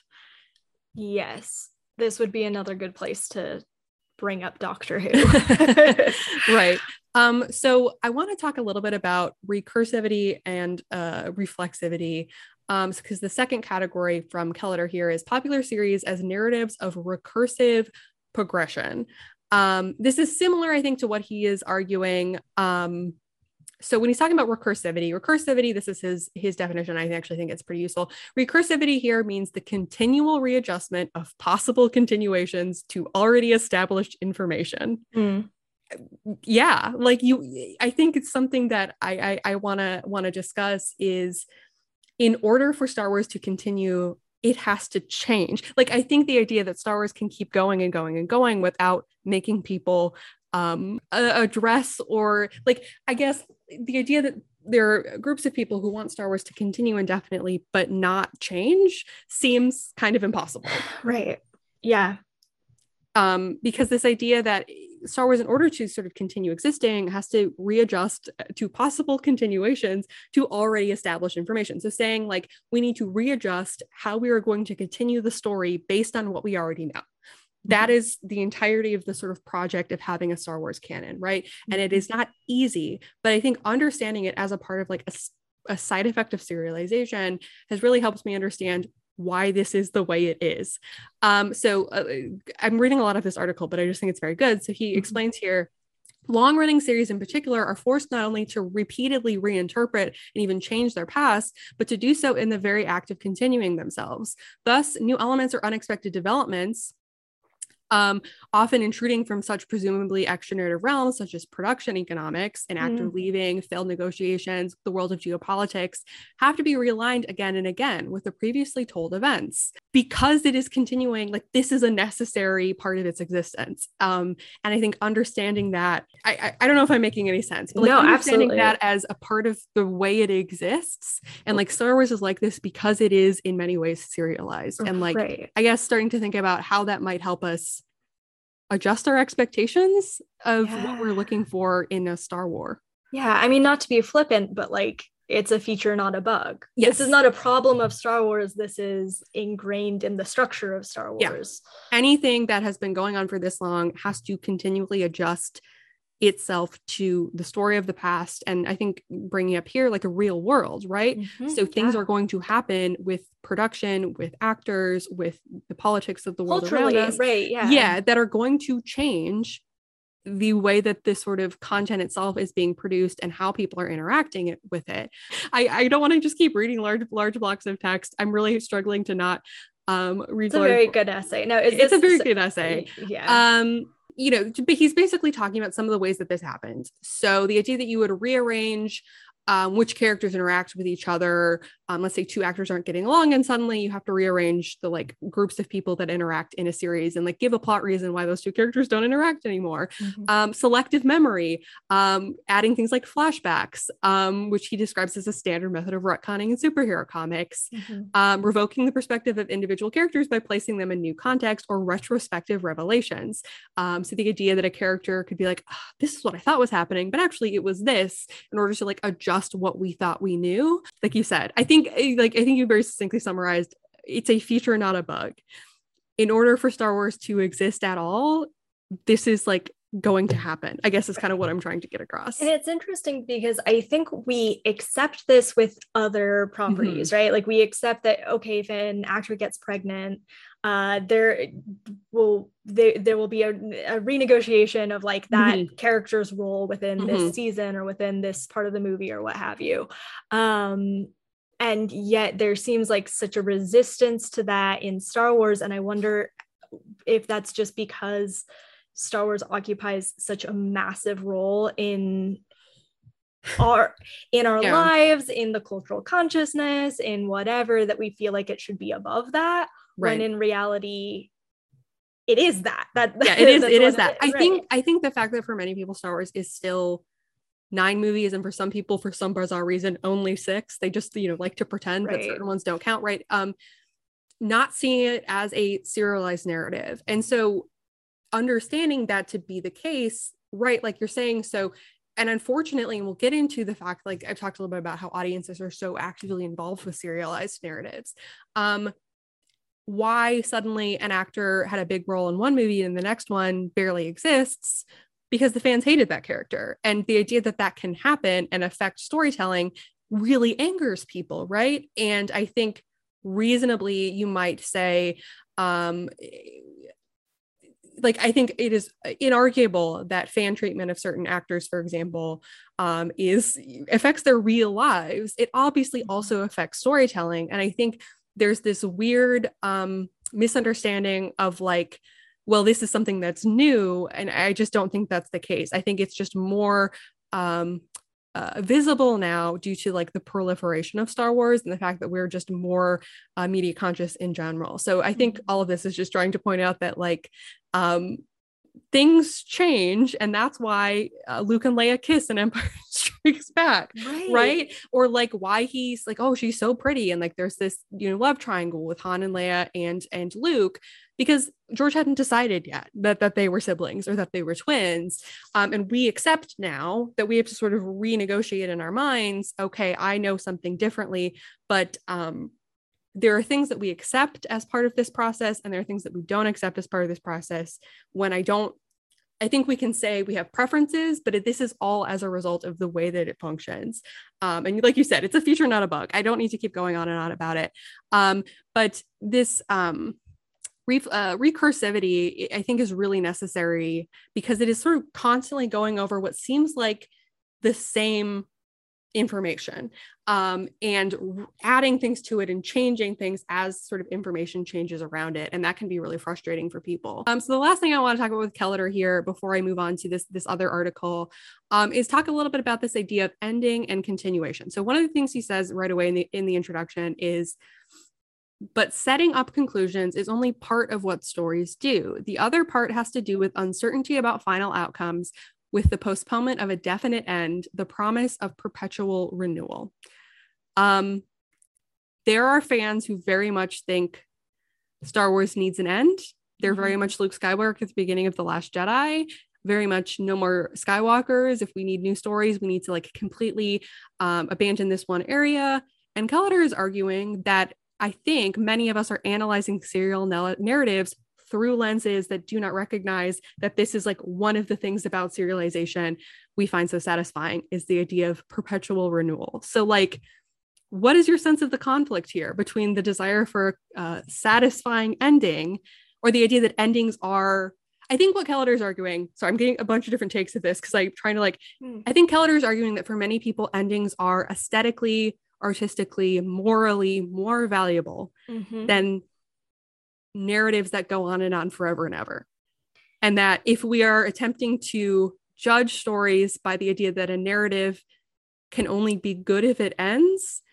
Yes, this would be another good place to bring up Doctor Who. Right. So I want to talk a little bit about recursivity and reflexivity. Because the second category from Kelleder here is popular series as narratives of recursive progression. This is similar, I think, to what he is arguing. So when he's talking about recursivity, this is his definition. I actually think it's pretty useful. Recursivity here means the continual readjustment of possible continuations to already established information. Yeah, like I think it's something that I want to discuss is, in order for Star Wars to continue, it has to change. Like, I think the idea that Star Wars can keep going and going and going without making people address, or like, I guess the idea that there are groups of people who want Star Wars to continue indefinitely but not change seems kind of impossible. Right. Yeah. Because this idea that Star Wars, in order to sort of continue existing, has to readjust to possible continuations to already established information. So saying like, we need to readjust how we are going to continue the story based on what we already know. That is the entirety of the sort of project of having a Star Wars canon, right? And it is not easy, but I think understanding it as a part of like a side effect of serialization has really helped me understand why this is the way it is. So I'm reading a lot of this article, but I just think it's very good. So he explains here, long-running series in particular are forced not only to repeatedly reinterpret and even change their past, but to do so in the very act of continuing themselves. Thus, new elements or unexpected developments, often intruding from such presumably extra-narrative realms such as production economics and actor leaving, failed negotiations, the world of geopolitics, have to be realigned again and again with the previously told events. Because it is continuing, like, this is a necessary part of its existence. And I think understanding that, I don't know if I'm making any sense, but like, understanding that as a part of the way it exists, and like Star Wars is like this because it is in many ways serialized. And like, I guess starting to think about how that might help us adjust our expectations of what we're looking for in a Star Wars. Yeah, I mean, not to be flippant, but like, it's a feature, not a bug. Yes. This is not a problem of Star Wars. This is ingrained in the structure of Star Wars. Yeah. Anything that has been going on for this long has to continually adjust itself to the story of the past. And I think bringing up here like a real world, right? So things are going to happen with production, with actors, with the politics of the world around us. Right. Yeah, that are going to change the way that this sort of content itself is being produced and how people are interacting with it. I don't want to just keep reading large blocks of text. I'm really struggling to not read. It's a very good essay. No, it's a very good essay. Yeah. But he's basically talking about some of the ways that this happens. So the idea that you would rearrange which characters interact with each other. Let's say two actors aren't getting along and suddenly you have to rearrange the like groups of people that interact in a series and like give a plot reason why those two characters don't interact anymore. Selective memory, adding things like flashbacks, which he describes as a standard method of retconning in superhero comics. Revoking the perspective of individual characters by placing them in new context, or retrospective revelations. So the idea that a character could be like, oh, this is what I thought was happening, but actually it was this, in order to like adjust what we thought we knew. Like you said, I think you very succinctly summarized, it's a feature, not a bug. In order for Star Wars to exist at all, this is like going to happen, I guess is kind of what I'm trying to get across. And it's interesting because I think we accept this with other properties, right? Like we accept that, okay, if an actor gets pregnant, there will be a renegotiation of like that character's role within this season or within this part of the movie or what have you. And yet there seems like such a resistance to that in Star Wars. And I wonder if that's just because Star Wars occupies such a massive role in our lives, in the cultural consciousness, in whatever, that we feel like it should be above that. Right. When in reality, it is that. It is that. I think the fact that for many people, Star Wars is still 9 movies, and for some people, for some bizarre reason, only 6. They just like to pretend that certain ones don't count. Right. Not seeing it as a serialized narrative, and so understanding that to be the case, right? Like you're saying, so. And unfortunately, we'll get into the fact, like I've talked a little bit about how audiences are so actively involved with serialized narratives. Why suddenly an actor had a big role in one movie and the next one barely exists, because the fans hated that character. And the idea that that can happen and affect storytelling really angers people, right? And I think reasonably you might say, I think it is inarguable that fan treatment of certain actors, for example, affects their real lives. It obviously also affects storytelling. And I think there's this weird misunderstanding of like, well, this is something that's new. And I just don't think that's the case. I think it's just more visible now due to like the proliferation of Star Wars and the fact that we're just more media conscious in general. So I think all of this is just trying to point out that like things change, and that's why Luke and Leia kiss in Empire Strikes Back, right? Or like why he's like, oh, she's so pretty, and like there's this love triangle with Han and Leia and Luke, because George hadn't decided yet that they were siblings or that they were twins, and we accept now that we have to sort of renegotiate in our minds. Okay, I know something differently, but there are things that we accept as part of this process, and there are things that we don't accept as part of this process. I think we can say we have preferences, but this is all as a result of the way that it functions. And like you said, it's a feature, not a bug. I don't need to keep going on and on about it. But this recursivity, I think, is really necessary because it is sort of constantly going over what seems like the same information and adding things to it and changing things as sort of information changes around it, and that can be really frustrating for people. So the last thing I want to talk about with Kelleher here before I move on to this other article is talk a little bit about this idea of ending and continuation. So one of the things he says right away in the introduction is, but setting up conclusions is only part of what stories do. The other part has to do with uncertainty about final outcomes, with the postponement of a definite end, the promise of perpetual renewal. There are fans who very much think Star Wars needs an end. They're very much Luke Skywalker at the beginning of The Last Jedi, very much no more Skywalkers. If we need new stories, we need to like completely abandon this one area. And Kelleher is arguing that I think many of us are analyzing serial narratives through lenses that do not recognize that this is like one of the things about serialization we find so satisfying, is the idea of perpetual renewal. So like, what is your sense of the conflict here between the desire for a satisfying ending, or the idea that endings are, I think what Keller is arguing, so I'm getting a bunch of different takes of this because I'm trying to I think Keller is arguing that for many people, endings are aesthetically, artistically, morally more valuable than narratives that go on and on forever and ever. And that if we are attempting to judge stories by the idea that a narrative can only be good if it ends,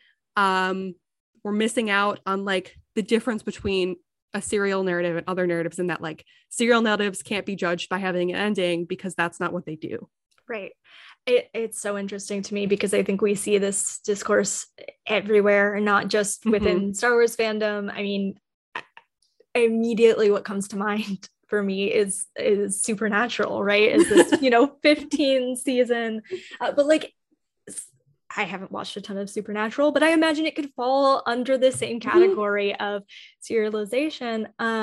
we're missing out on like the difference between a serial narrative and other narratives, and that like serial narratives can't be judged by having an ending because that's not what they do. Right. It's so interesting to me because I think we see this discourse everywhere, not just within Star Wars fandom. I mean, immediately what comes to mind for me is Supernatural, right? Is this, 15 season, but like, I haven't watched a ton of Supernatural, but I imagine it could fall under the same category of serialization.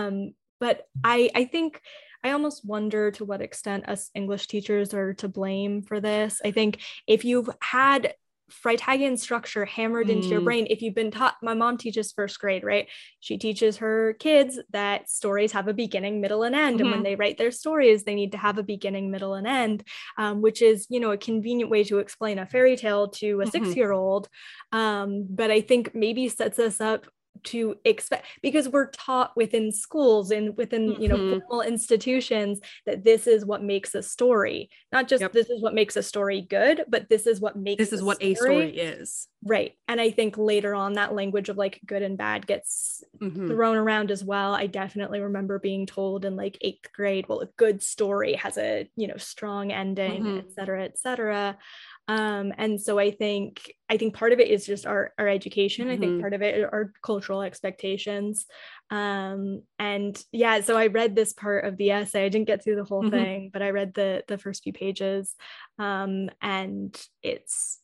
But I think I almost wonder to what extent us English teachers are to blame for this. I think if you've had Freytagian structure hammered into your brain, if you've been taught, my mom teaches first grade, right? She teaches her kids that stories have a beginning, middle, and end. And when they write their stories, they need to have a beginning, middle, and end, which is, a convenient way to explain a fairy tale to a 6-year-old. But I think maybe sets us up to expect, because we're taught within schools and within formal institutions that this is what makes a story, not just this is what makes a story good, but this is what makes a story is, right. And I think later on that language of like good and bad gets thrown around as well. I definitely remember being told in like 8th grade, well, a good story has a strong ending, et cetera, et cetera. And so I think part of it is just our education. I think part of it are cultural expectations. And yeah, so I read this part of the essay. I didn't get through the whole thing, but I read the first few pages. And it's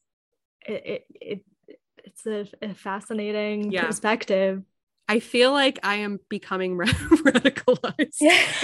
a fascinating perspective. I feel like I am becoming radicalized.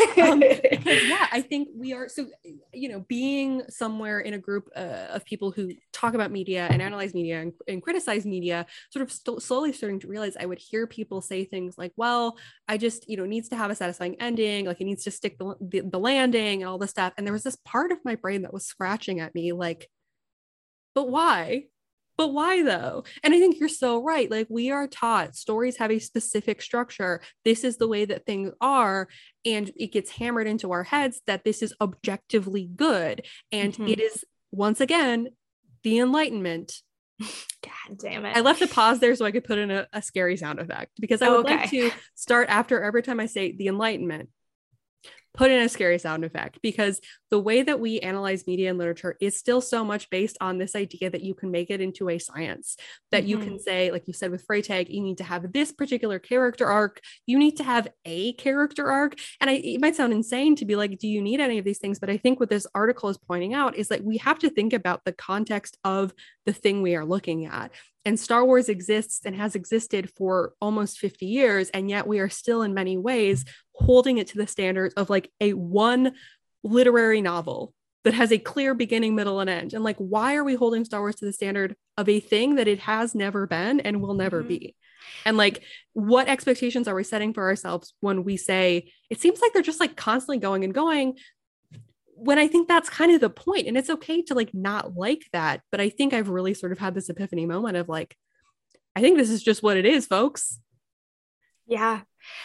I think we are. So, being somewhere in a group of people who talk about media and analyze media and criticize media, sort of slowly starting to realize I would hear people say things like, well, I just, needs to have a satisfying ending. Like it needs to stick the landing and all this stuff. And there was this part of my brain that was scratching at me like, but why? But why though? And I think you're so right. Like we are taught stories have a specific structure. This is the way that things are. And it gets hammered into our heads that this is objectively good. And it is, once again, the Enlightenment. God damn it. I left a pause there so I could put in a scary sound effect because I would like to start after every time I say the Enlightenment. Put in a scary sound effect, because the way that we analyze media and literature is still so much based on this idea that you can make it into a science, that you can say, like you said with Freytag, you need to have this particular character arc. You need to have a character arc. And it might sound insane to be like, do you need any of these things? But I think what this article is pointing out is that we have to think about the context of the thing we are looking at. And Star Wars exists and has existed for almost 50 years. And yet we are still in many ways holding it to the standards of like one literary novel that has a clear beginning, middle, and end. And like, why are we holding Star Wars to the standard of a thing that it has never been and will never be? And like, what expectations are we setting for ourselves when we say, it seems like they're just like constantly going and going, when I think that's kind of the point. And it's okay to like not like that. But I think I've really sort of had this epiphany moment of like, I think this is just what it is, folks. Yeah.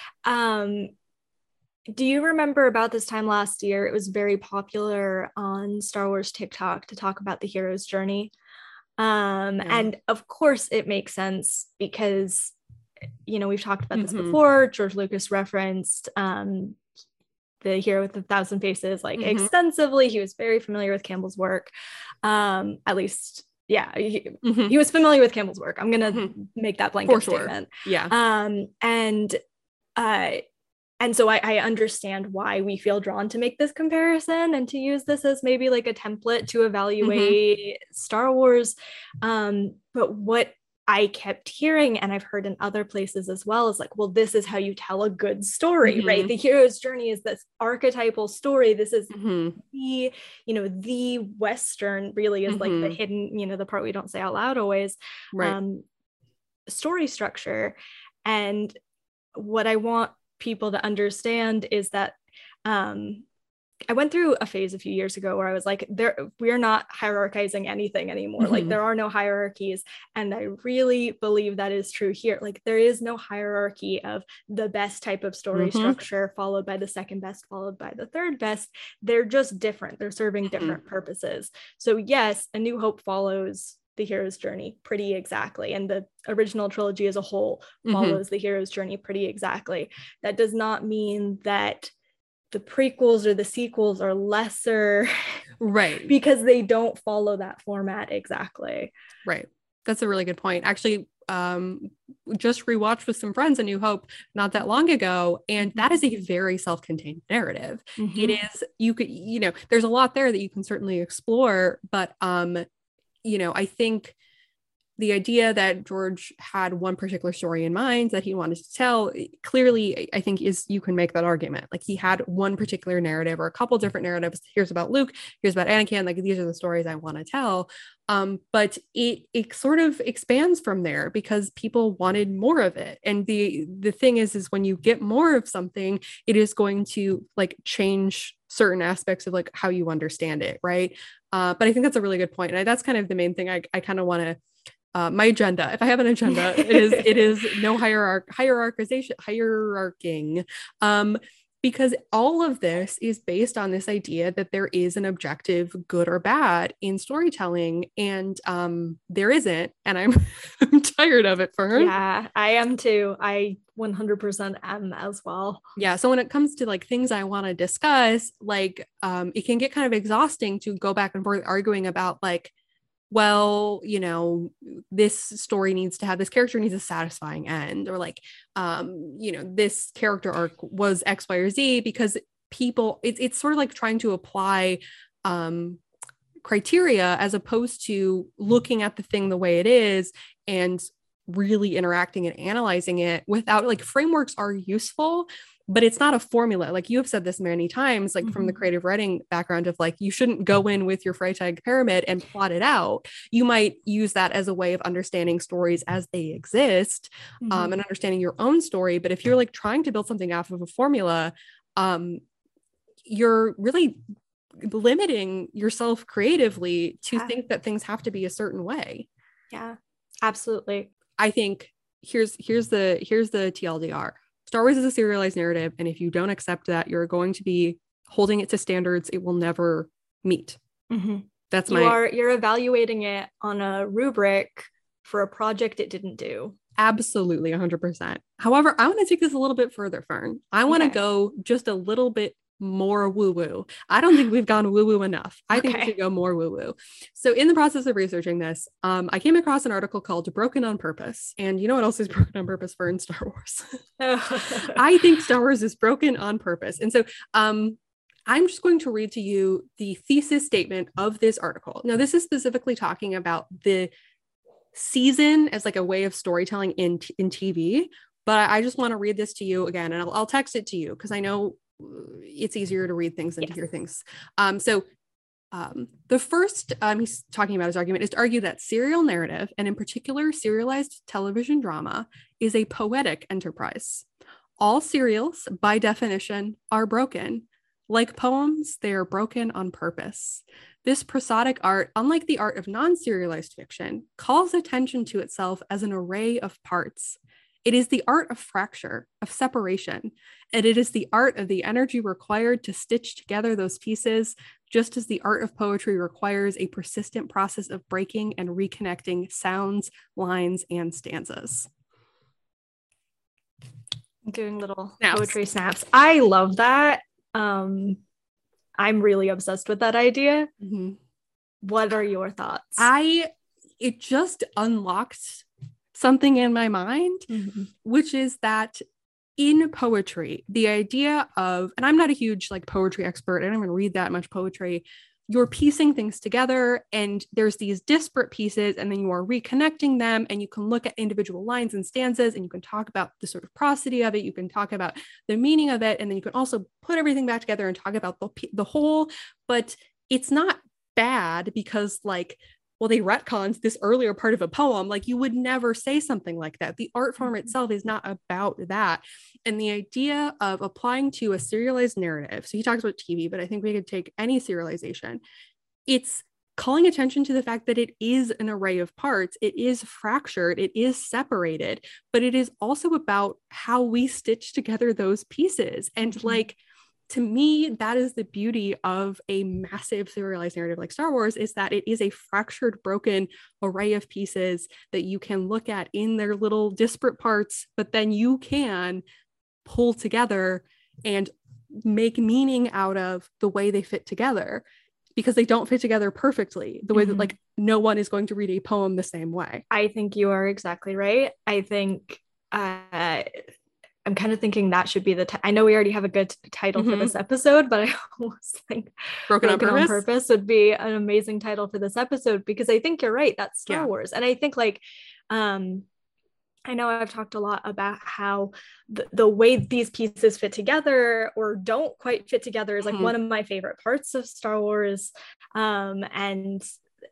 Do you remember about this time last year, it was very popular on Star Wars TikTok to talk about the hero's journey. And of course it makes sense because, we've talked about this before. George Lucas referenced the hero with 1,000 faces extensively. He was very familiar with Campbell's work. At least, yeah, he was familiar with Campbell's work. I'm going to make that blanket statement. Yeah. And so I understand why we feel drawn to make this comparison and to use this as maybe like a template to evaluate Star Wars. But what I kept hearing, and I've heard in other places as well, is like, well, this is how you tell a good story, right? The hero's journey is this archetypal story. This is the Western really is like the hidden, the part we don't say out loud always, story structure. And what I want people to understand is that I went through a phase a few years ago where I was like, we're not hierarchizing anything anymore. Like there are no hierarchies. And I really believe that is true here. Like there is no hierarchy of the best type of story structure followed by the second best, followed by the third best. They're just different. They're serving different purposes. So yes, A New Hope follows the hero's journey pretty exactly. And the original trilogy as a whole follows the hero's journey pretty exactly. That does not mean that the prequels or the sequels are lesser, right? Because they don't follow that format exactly. Right. That's a really good point. Actually, just rewatched with some friends A New Hope not that long ago, and that is a very self-contained narrative. It is, you could, there's a lot there that you can certainly explore, but I think the idea that George had one particular story in mind that he wanted to tell, clearly, I think you can make that argument. Like he had one particular narrative or a couple different narratives. Here's about Luke, here's about Anakin. Like these are the stories I want to tell. But it sort of expands from there because people wanted more of it. And the thing is when you get more of something, it is going to like change certain aspects of like how you understand it. Right. But I think that's a really good point. And that's kind of the main thing I kind of want to, my agenda, if I have an agenda, it is no hierarching, because all of this is based on this idea that there is an objective good or bad in storytelling, and there isn't, and I'm tired of it, Fern. Yeah, I am too. I 100% am as well. Yeah, so when it comes to like things I want to discuss, like it can get kind of exhausting to go back and forth arguing about like, well, this story needs to have, this character needs a satisfying end, or like, this character arc was X, Y, or Z, because people, it's sort of like trying to apply criteria as opposed to looking at the thing the way it is and really interacting and analyzing it without, like, frameworks are useful, but it's not a formula. Like you have said this many times, like from the creative writing background of like, you shouldn't go in with your Freytag pyramid and plot it out. You might use that as a way of understanding stories as they exist, and understanding your own story. But if you're like trying to build something off of a formula, you're really limiting yourself creatively to think that things have to be a certain way. Yeah, absolutely. I think here's the TLDR. Star Wars is a serialized narrative, and if you don't accept that, you're going to be holding it to standards it will never meet. That's you're evaluating it on a rubric for a project it didn't do. Absolutely, 100%. However, I want to take this a little bit further, Fern. I want to go just a little bit more woo-woo. I don't think we've gone woo-woo enough. I think we should go more woo-woo. So in the process of researching this, I came across an article called Broken on Purpose. And you know what else is broken on purpose for in Star Wars? I think Star Wars is broken on purpose. And so I'm just going to read to you the thesis statement of this article. Now, this is specifically talking about the season as like a way of storytelling in TV, but I just want to read this to you again, and I'll text it to you because I know it's easier to read things than to hear things. The first he's talking about his argument is to argue that serial narrative, and in particular serialized television drama, is a poetic enterprise. All serials, by definition, are broken. Like poems, they are broken on purpose. This prosodic art, unlike the art of non-serialized fiction, calls attention to itself as an array of parts. It is the art of fracture, of separation, and it is the art of the energy required to stitch together those pieces, just as the art of poetry requires a persistent process of breaking and reconnecting sounds, lines, and stanzas. Doing little poetry snaps. I love that. I'm really obsessed with that idea. What are your thoughts? It just unlocked something in my mind, which is that in poetry, the idea of, and I'm not a huge like poetry expert, I don't even read that much poetry, you're piecing things together and there's these disparate pieces and then you are reconnecting them, and you can look at individual lines and stanzas and you can talk about the sort of prosody of it, you can talk about the meaning of it, and then you can also put everything back together and talk about the whole. But it's not bad because like well, they retcons this earlier part of a poem. Like, you would never say something like that. The art form itself is not about that. And the idea of applying to a serialized narrative, so he talks about TV, but I think we could take any serialization. It's calling attention to the fact that it is an array of parts. It is fractured, it is separated, but it is also about how we stitch together those pieces. And like, to me, that is the beauty of a massive serialized narrative like Star Wars, is that it is a fractured, broken array of pieces that you can look at in their little disparate parts, but then you can pull together and make meaning out of the way they fit together, because they don't fit together perfectly the way that like no one is going to read a poem the same way. I think you are exactly right. I think I'm kind of thinking that should be I know we already have a good title for this episode, but I almost think Broken on Purpose would be an amazing title for this episode, because I think you're right. That's Star Wars. And I think like, I know I've talked a lot about how the way these pieces fit together or don't quite fit together is like one of my favorite parts of Star Wars. And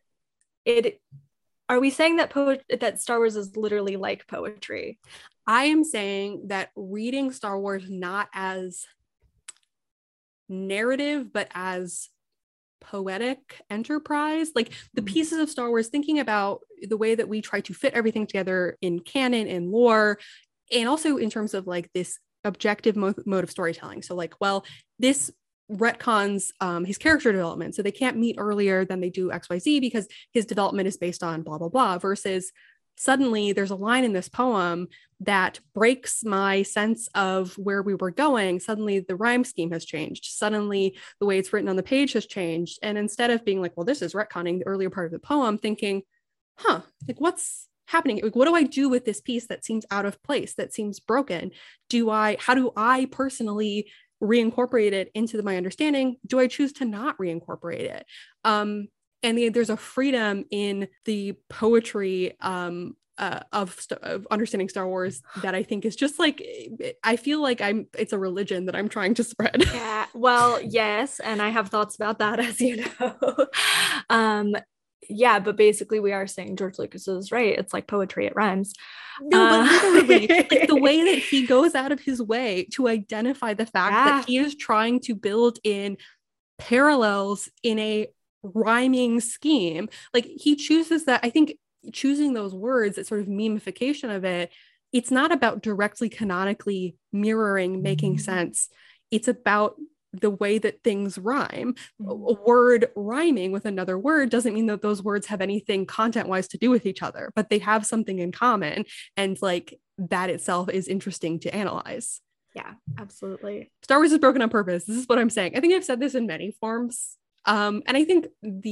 are we saying that Star Wars is literally like poetry? I am saying that reading Star Wars not as narrative, but as poetic enterprise, like the pieces of Star Wars, thinking about the way that we try to fit everything together in canon and lore, and also in terms of like this objective mode of storytelling. So like, well, this retcons his character development, so they can't meet earlier than they do XYZ because his development is based on blah blah blah, versus suddenly there's a line in this poem that breaks my sense of where we were going. Suddenly the rhyme scheme has changed. Suddenly the way it's written on the page has changed. And instead of being like, well, this is retconning the earlier part of the poem, thinking, like what's happening? Like, what do I do with this piece that seems out of place, that seems broken? How do I personally reincorporate it into my understanding? Do I choose to not reincorporate it? And there's a freedom in the poetry of understanding Star Wars that I think is just like, I feel like it's a religion that I'm trying to spread. Yeah, well, yes. And I have thoughts about that, as you know. Yeah, but basically we are saying George Lucas is right. It's like poetry, it rhymes. No, but literally, like the way that he goes out of his way to identify the fact that he is trying to build in parallels in a rhyming scheme. Like he chooses that. I think choosing those words, that sort of memification of it, it's not about directly canonically mirroring, making sense. It's about the way that things rhyme. A word rhyming with another word doesn't mean that those words have anything content-wise to do with each other, but they have something in common, and like that itself is interesting to analyze. Yeah, absolutely. Star Wars is broken on purpose. This is what I'm saying. I think I've said this in many forms. And I think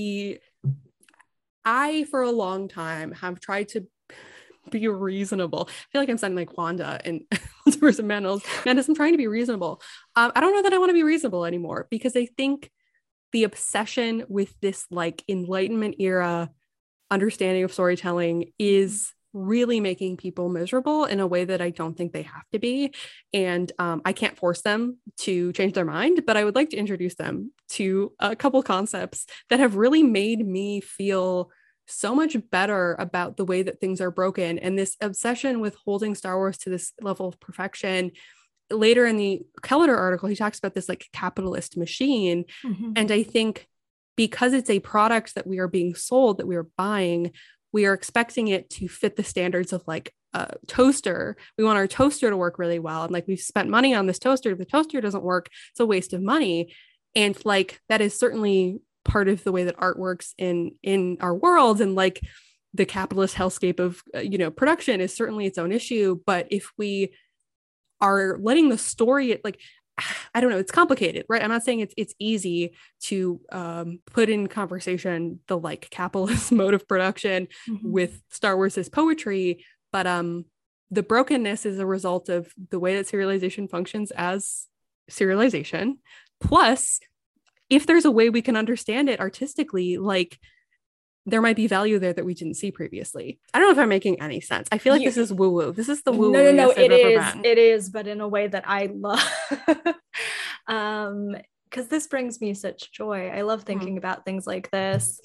I for a long time have tried to be reasonable. I feel like I'm sounding like Wanda and Multiverse of Madness. I'm trying to be reasonable. I don't know that I want to be reasonable anymore, because I think the obsession with this like Enlightenment era understanding of storytelling is really making people miserable in a way that I don't think they have to be. And I can't force them to change their mind, but I would like to introduce them to a couple concepts that have really made me feel so much better about the way that things are broken. And this obsession with holding Star Wars to this level of perfection. Later in the Kellner article, he talks about this like capitalist machine. And I think because it's a product that we are being sold, that we are buying, we are expecting it to fit the standards of like a toaster. We want our toaster to work really well. And like, we've spent money on this toaster. If the toaster doesn't work, it's a waste of money. And like, that is certainly part of the way that art works in our world. And like the capitalist hellscape of, production is certainly its own issue. But if we are letting the story, like, I don't know, it's complicated, right? I'm not saying it's easy to put in conversation the like capitalist mode of production with Star Wars as poetry, but the brokenness is a result of the way that serialization functions as serialization. Plus, if there's a way we can understand it artistically, like there might be value there that we didn't see previously. I don't know if I'm making any sense. I feel like this is woo-woo. This is the woo-woo. No, it is, but in a way that I love. Because because this brings me such joy. I love thinking about things like this.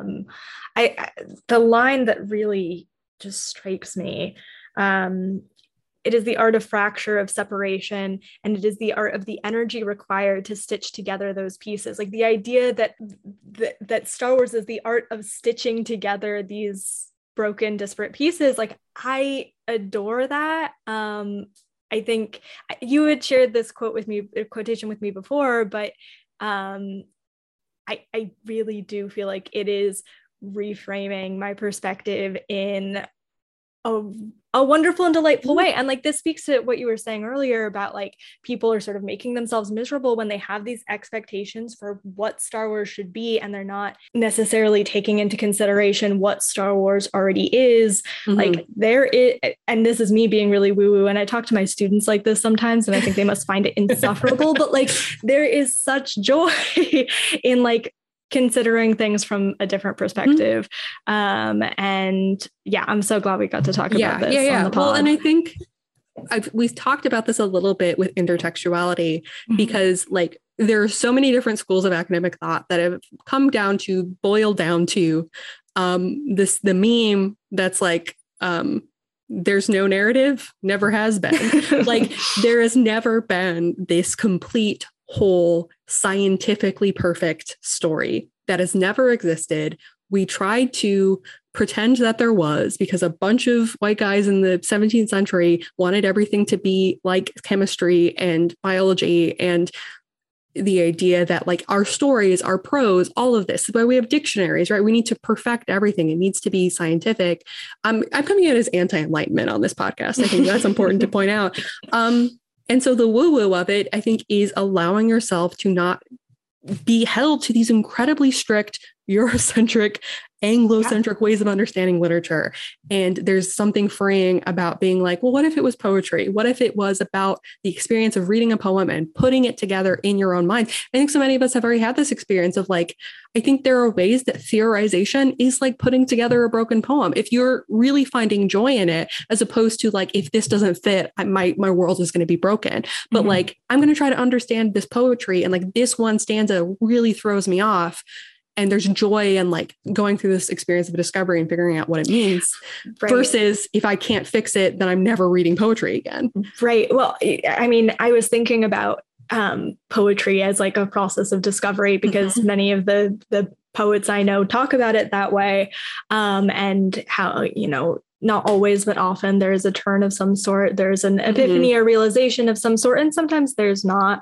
I the line that really just strikes me. It is the art of fracture, of separation, and it is the art of the energy required to stitch together those pieces. Like the idea that Star Wars is the art of stitching together these broken, disparate pieces. Like I adore that. I think you had shared this quotation with me before, but I really do feel like it is reframing my perspective in a wonderful and delightful way. And like this speaks to what you were saying earlier about like people are sort of making themselves miserable when they have these expectations for what Star Wars should be, and they're not necessarily taking into consideration what Star Wars already is. Like there is, and this is me being really woo-woo, and I talk to my students like this sometimes, and I think they must find it insufferable, but like there is such joy in like considering things from a different perspective. And yeah, I'm so glad we got to talk about this on the pod. Well, and I think we've talked about this a little bit with intertextuality, because like there are so many different schools of academic thought that have boiled down to the meme that's like, there's no narrative, never has been. Like there has never been this complete, whole, scientifically perfect story. That has never existed. We tried to pretend that there was, because a bunch of white guys in the 17th century wanted everything to be like chemistry and biology, and the idea that like our stories, our prose, all of this is why we have dictionaries, right? We need to perfect everything. It needs to be scientific. I'm coming in as anti-enlightenment on this podcast. I think that's important to point out. And so the woo-woo of it, I think, is allowing yourself to not be held to these incredibly strict Eurocentric, Anglo-centric ways of understanding literature. And there's something freeing about being like, well, what if it was poetry? What if it was about the experience of reading a poem and putting it together in your own mind? I think so many of us have already had this experience of like, I think there are ways that theorization is like putting together a broken poem. If you're really finding joy in it, as opposed to like, if this doesn't fit, my world is going to be broken. But like, I'm going to try to understand this poetry, and like this one stanza really throws me off. And there's joy in like going through this experience of discovery and figuring out what it means, versus if I can't fix it, then I'm never reading poetry again. Right. Well, I mean, I was thinking about poetry as like a process of discovery, because many of the poets I know talk about it that way, and how, you know, not always, but often there is a turn of some sort. There's an epiphany or realization of some sort, and sometimes there's not.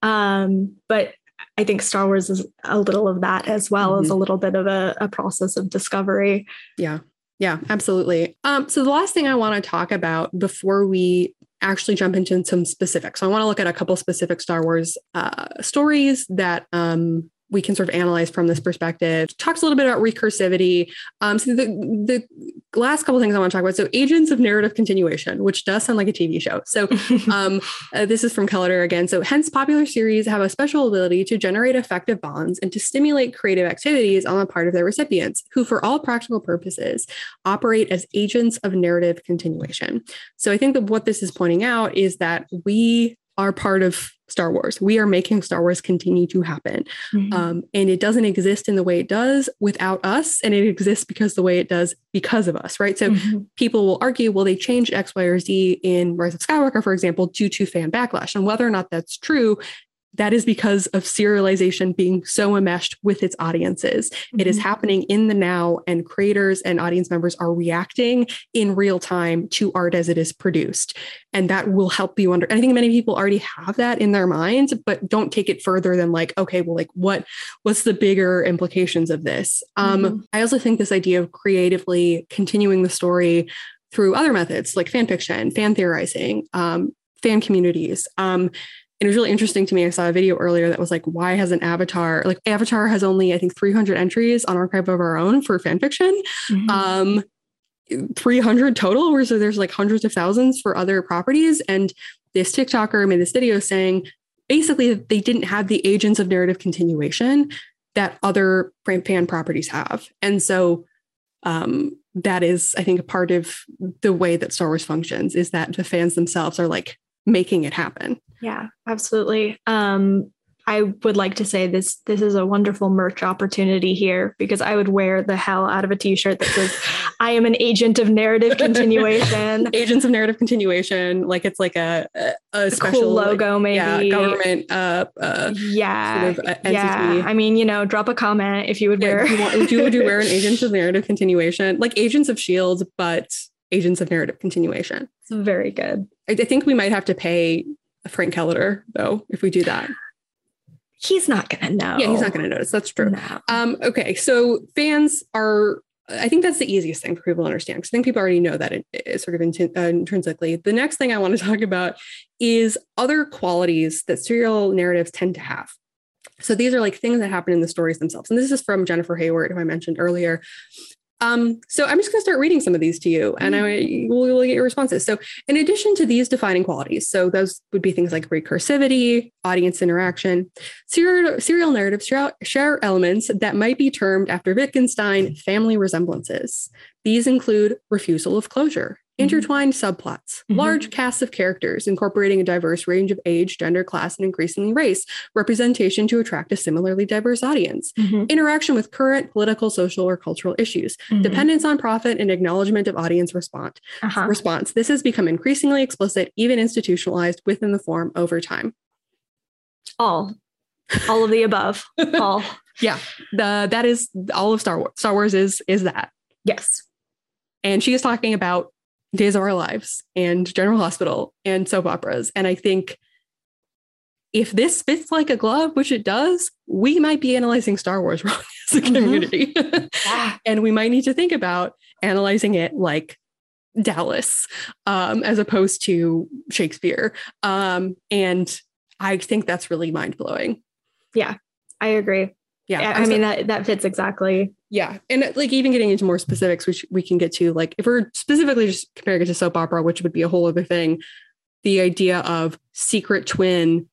But I think Star Wars is a little of that, as well as a little bit of a process of discovery. Yeah, absolutely. So the last thing I want to talk about before we actually jump into some specifics, so I want to look at a couple specific Star Wars stories that we can sort of analyze from this perspective. Talks a little bit about recursivity. So the last couple of things I want to talk about. So agents of narrative continuation, which does sound like a TV show. So this is from Kelleder again. So hence popular series have a special ability to generate effective bonds and to stimulate creative activities on the part of their recipients, who for all practical purposes operate as agents of narrative continuation. So I think that what this is pointing out is that we are part of Star Wars. We are making Star Wars continue to happen. And it doesn't exist in the way it does without us. And it exists because the way it does because of us, right? So people will argue, well, they changed X, Y, or Z in Rise of Skywalker, for example, due to fan backlash. And whether or not that's true, that is because of serialization being so enmeshed with its audiences. It is happening in the now, and creators and audience members are reacting in real time to art as it is produced. And that will help you and I think many people already have that in their minds, but don't take it further than like, okay, well, like what's the bigger implications of this? I also think this idea of creatively continuing the story through other methods like fan fiction, fan theorizing, fan communities, and it was really interesting to me. I saw a video earlier that was like, why hasn't Avatar, like Avatar has only, I think, 300 entries on Archive of Our Own for fan fiction. 300 total, where so there's like hundreds of thousands for other properties. And this TikToker made this video saying basically they didn't have the agents of narrative continuation that other fan properties have. And so that is, I think, a part of the way that Star Wars functions, is that the fans themselves are like making it happen. Yeah, absolutely. I would like to say this is a wonderful merch opportunity here, because I would wear the hell out of a t-shirt that says I am an agent of narrative continuation. Agents of narrative continuation, like it's like a special cool logo, like, maybe government yeah, sort of entity. yeah. I mean, drop a comment if you would wear. Would you wear an agent of narrative continuation, like Agents of S.H.I.E.L.D., but Agents of narrative continuation? It's very good. I think we might have to pay Frank Kelliter though if we do that. He's not gonna know. Yeah, he's not gonna notice. That's true. No. Okay, so fans are. I think that's the easiest thing for people to understand, because I think people already know that it sort of intrinsically. The next thing I want to talk about is other qualities that serial narratives tend to have. So these are like things that happen in the stories themselves. And this is from Jennifer Hayward, who I mentioned earlier. So I'm just going to start reading some of these to you, and we'll get your responses. So in addition to these defining qualities, so those would be things like recursivity, audience interaction, serial narratives share elements that might be termed, after Wittgenstein, family resemblances. These include refusal of closure, intertwined subplots, large casts of characters incorporating a diverse range of age, gender, class, and increasingly race, representation to attract a similarly diverse audience, interaction with current political, social, or cultural issues, dependence on profit, and acknowledgement of audience response. This has become increasingly explicit, even institutionalized within the form over time. All of the above. All. Yeah, that is all of Star Wars. Star Wars is that. Yes. And she is talking about Days of Our Lives and General Hospital and soap operas. And I think if this fits like a glove, which it does, we might be analyzing Star Wars wrong as a community. And we might need to think about analyzing it like Dallas, as opposed to Shakespeare. And I think that's really mind-blowing. Yeah, I agree. Yeah. I mean, that fits exactly. Yeah. And like even getting into more specifics, which we can get to, like if we're specifically just comparing it to soap opera, which would be a whole other thing, the idea of secret twin,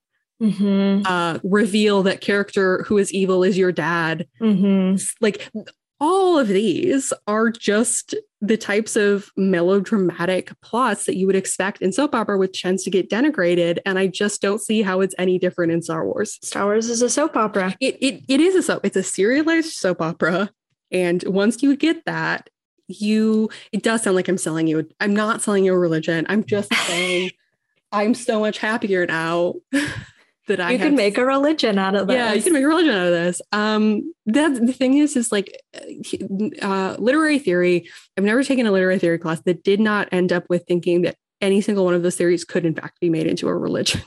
reveal that character who is evil is your dad. Like all of these are just the types of melodramatic plots that you would expect in soap opera, which tends to get denigrated. And I just don't see how it's any different in Star Wars. Star Wars is a soap opera. It is it's a serialized soap opera. And once you get that, it does sound like I'm selling you. I'm not selling you a religion. I'm just saying I'm so much happier now that you could make a religion out of this. Yeah, you can make a religion out of this. The thing is like literary theory. I've never taken a literary theory class that did not end up with thinking that any single one of those theories could in fact be made into a religion.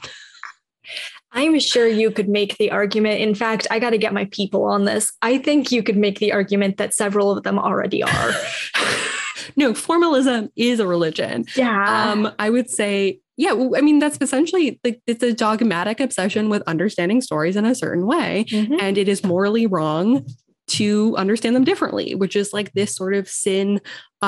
I'm sure you could make the argument. In fact, I got to get my people on this. I think you could make the argument that several of them already are. No, formalism is a religion. Yeah. I would say, yeah, I mean, that's essentially like it's a dogmatic obsession with understanding stories in a certain way. And it is morally wrong to understand them differently, which is like this sort of sin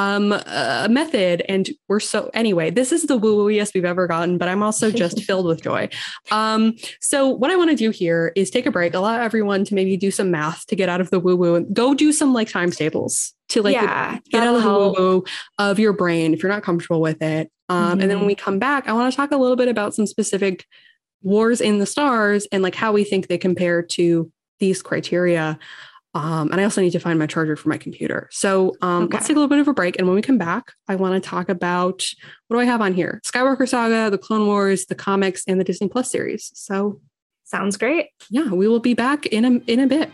method. And anyway, this is the woo-wooiest we've ever gotten, but I'm also just filled with joy. So what I want to do here is take a break, allow everyone to maybe do some math to get out of the woo-woo and go do some like times tables to like get out of the woo-woo of your brain if you're not comfortable with it. And then when we come back, I want to talk a little bit about some specific wars in the stars and like how we think they compare to these criteria. And I also need to find my charger for my computer. So let's take a little bit of a break. And when we come back, I want to talk about, what do I have on here? Skywalker Saga, the Clone Wars, the comics, and the Disney Plus series. So sounds great. Yeah, we will be back in a bit.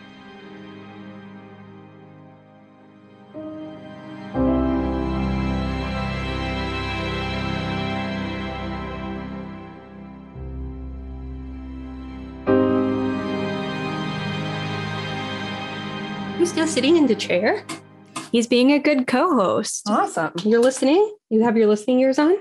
Still sitting in the chair? He's being a good co-host. Awesome. You're listening? You have your listening ears on?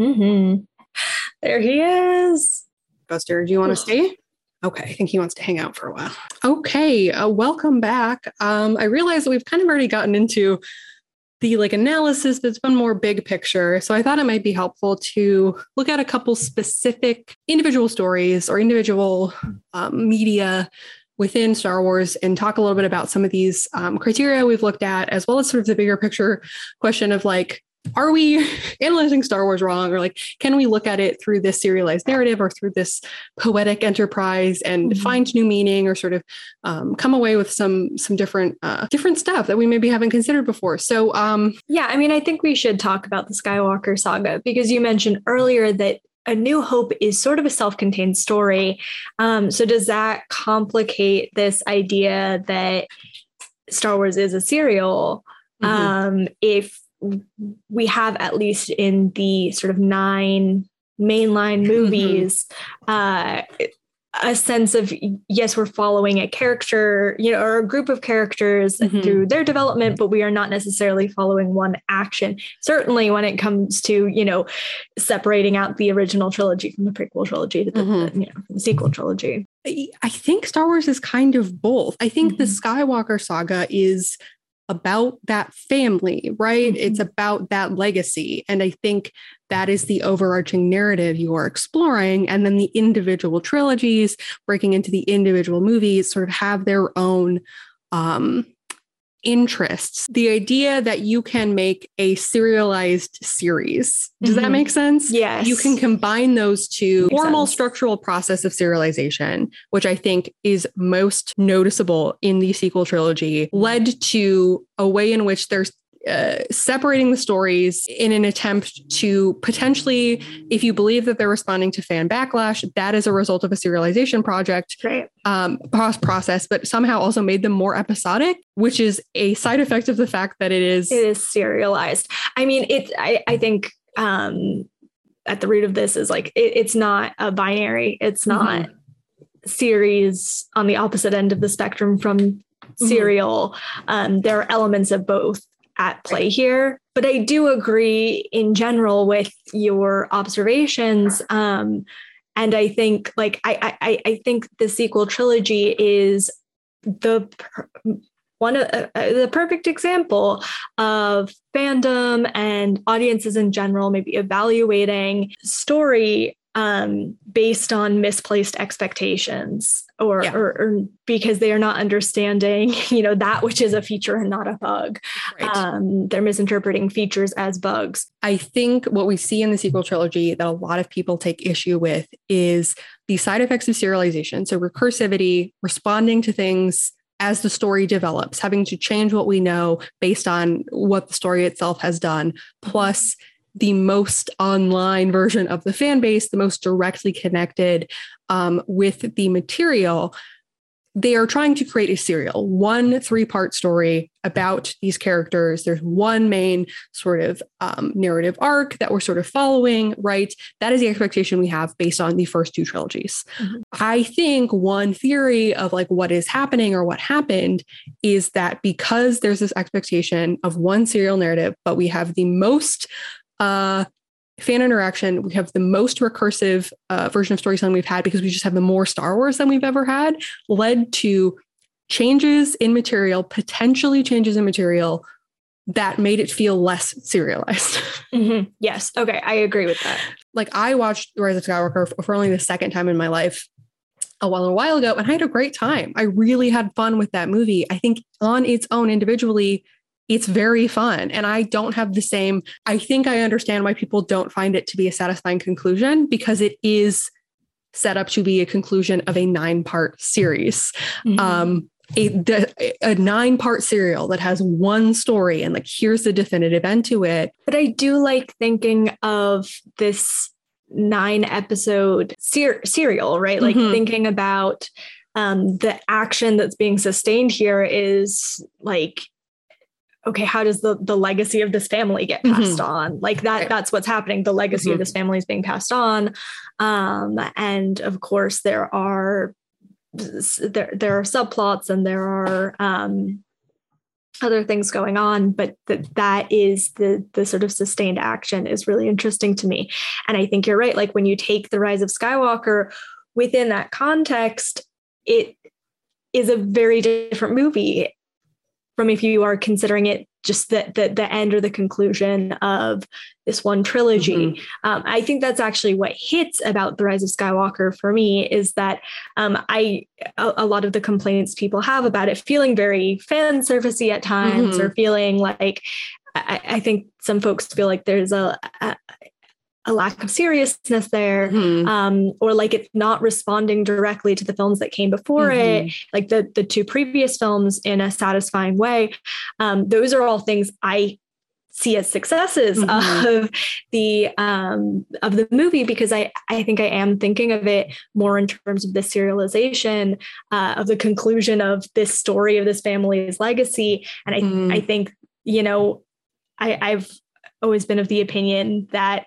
There he is. Buster, do you want to stay? Okay, I think he wants to hang out for a while. Okay, welcome back. I realize that we've kind of already gotten into the like analysis that's been more big picture. So I thought it might be helpful to look at a couple specific individual stories or individual media within Star Wars and talk a little bit about some of these criteria we've looked at, as well as sort of the bigger picture question of like, are we analyzing Star Wars wrong? Or like, can we look at it through this serialized narrative or through this poetic enterprise and find new meaning, or sort of come away with some different stuff that we maybe haven't considered before? So yeah, I mean, I think we should talk about the Skywalker saga, because you mentioned earlier that A New Hope is sort of a self-contained story. So does that complicate this idea that Star Wars is a serial? If we have, at least in the sort of 9 mainline movies, a sense of, yes, we're following a character, or a group of characters through their development, but we are not necessarily following one action. Certainly when it comes to, separating out the original trilogy from the prequel trilogy to the sequel trilogy. I think Star Wars is kind of both. I think the Skywalker saga is about that family, right? It's about that legacy. And I think that is the overarching narrative you are exploring. And then the individual trilogies, breaking into the individual movies, sort of have their own interests. The idea that you can make a serialized series. Does that make sense? Yes. You can combine those two. Makes Formal sense. structural process of serialization, which I think is most noticeable in the sequel trilogy, led to a way in which there's separating the stories in an attempt to potentially, if you believe that they're responding to fan backlash, that is a result of a serialization project process, but somehow also made them more episodic, which is a side effect of the fact that it is serialized. I mean, I think at the root of this is like, it's not a binary. It's not series on the opposite end of the spectrum from serial. There are elements of both at play here, but I do agree in general with your observations. And I think I think the sequel trilogy is the perfect example of fandom and audiences in general maybe evaluating story based on misplaced expectations or because they are not understanding, that which is a feature and not a bug. Right. They're misinterpreting features as bugs. I think what we see in the sequel trilogy that a lot of people take issue with is the side effects of serialization. So recursivity, responding to things as the story develops, having to change what we know based on what the story itself has done, plus the most online version of the fan base, the most directly connected with the material. They are trying to create a serial, 1 3-part story about these characters. There's one main sort of narrative arc that we're sort of following, right? That is the expectation we have based on the first 2 trilogies. I think one theory of like what is happening or what happened is that because there's this expectation of one serial narrative, but we have the most fan interaction, we have the most recursive version of storytelling we've had because we just have the more Star Wars than we've ever had, led to changes in material, potentially changes in material that made it feel less serialized. Yes. Okay. I agree with that. Like I watched Rise of Skywalker for only the second time in my life a while ago, and I had a great time. I really had fun with that movie. I think on its own individually, it's very fun. And I don't have the same, I think I understand why people don't find it to be a satisfying conclusion, because it is set up to be a conclusion of a 9-part series. A 9-part serial that has one story and like, here's the definitive end to it. But I do like thinking of this 9-episode serial, right? Like thinking about the action that's being sustained here is like, okay, how does the legacy of this family get passed on? Like that's what's happening. The legacy of this family is being passed on. And of course there are subplots and there are other things going on, but that is the sort of sustained action is really interesting to me. And I think you're right. Like when you take The Rise of Skywalker within that context, it is a very different movie from if you are considering it just the end or the conclusion of this one trilogy. I think that's actually what hits about The Rise of Skywalker for me is that a lot of the complaints people have about it feeling very fan servicey at times or feeling like I think some folks feel like there's a lack of seriousness there, or like it's not responding directly to the films that came before it, like the two previous films in a satisfying way. Those are all things I see as successes of the movie, because I think I am thinking of it more in terms of the serialization of the conclusion of this story of this family's legacy. And I think, you know, I've always been of the opinion that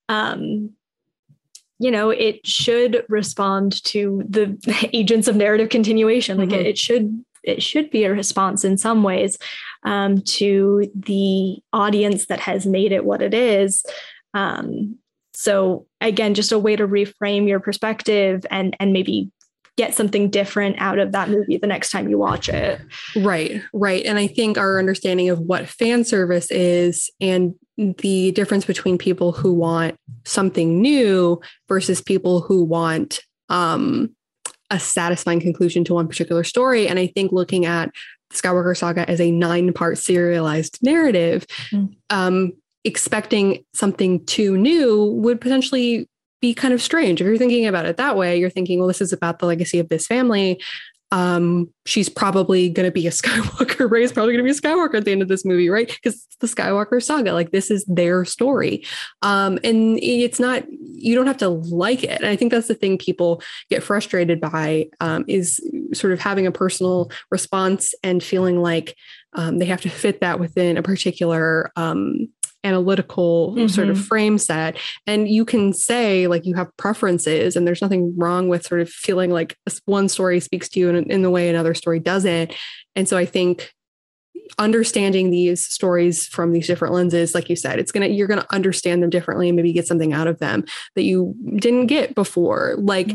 you know, it should respond to the agents of narrative continuation. Like it should be a response in some ways to the audience that has made it what it is. So again, just a way to reframe your perspective and maybe get something different out of that movie the next time you watch it. Right. And I think our understanding of what fan service is and the difference between people who want something new versus people who want a satisfying conclusion to one particular story. And I think looking at the Skywalker saga as a 9-part serialized narrative, expecting something too new would potentially be kind of strange. If you're thinking about it that way, you're thinking, well, this is about the legacy of this family. She's probably going to be a Skywalker. Rey's probably going to be a Skywalker at the end of this movie, right? Because it's the Skywalker saga. Like, this is their story. And it's not, you don't have to like it. And I think that's the thing people get frustrated by, is sort of having a personal response and feeling like they have to fit that within a particular analytical sort of frame set. And you can say like you have preferences, and there's nothing wrong with sort of feeling like one story speaks to you in the way another story doesn't. And so I think understanding these stories from these different lenses, like you said, you're going to understand them differently and maybe get something out of them that you didn't get before. Like,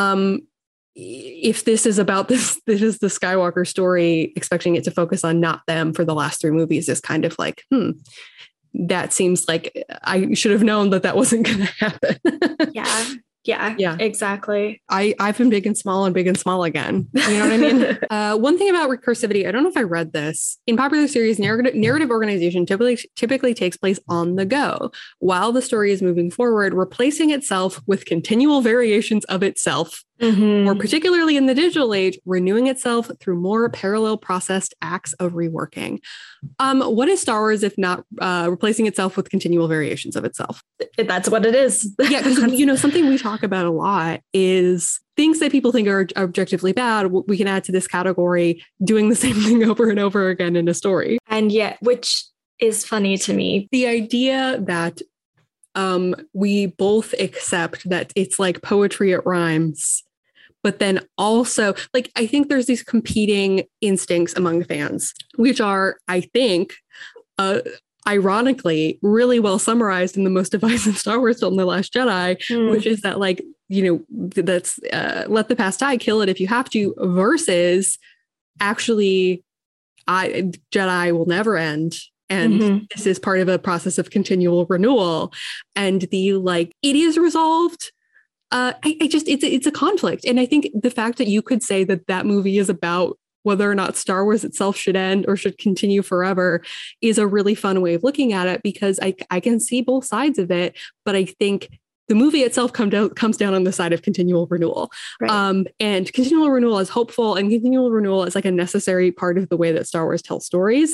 if this is about this is the Skywalker story, expecting it to focus on not them for the last 3 movies is kind of like, that seems like I should have known that wasn't going to happen. Yeah, exactly. I've been big and small again. You know what I mean? One thing about recursivity, I don't know if I read this. In popular series, narrative organization typically takes place on the go while the story is moving forward, replacing itself with continual variations of itself. Or particularly in the digital age, renewing itself through more parallel processed acts of reworking. What is Star Wars if not replacing itself with continual variations of itself? That's what it is. Yeah, because something we talk about a lot is things that people think are objectively bad. We can add to this category, doing the same thing over and over again in a story. And yet, which is funny to me. The idea that we both accept that it's like poetry, it rhymes. But then also, like, I think there's these competing instincts among fans, which are, I think, ironically, really well summarized in the most divisive Star Wars film, The Last Jedi, which is that, like, that's let the past die, kill it if you have to, versus actually, Jedi will never end. And this is part of a process of continual renewal. And it is resolved. It's a conflict. And I think the fact that you could say that movie is about whether or not Star Wars itself should end or should continue forever is a really fun way of looking at it, because I can see both sides of it. But I think the movie itself comes down on the side of continual renewal. Right. And continual renewal is hopeful, and continual renewal is like a necessary part of the way that Star Wars tells stories.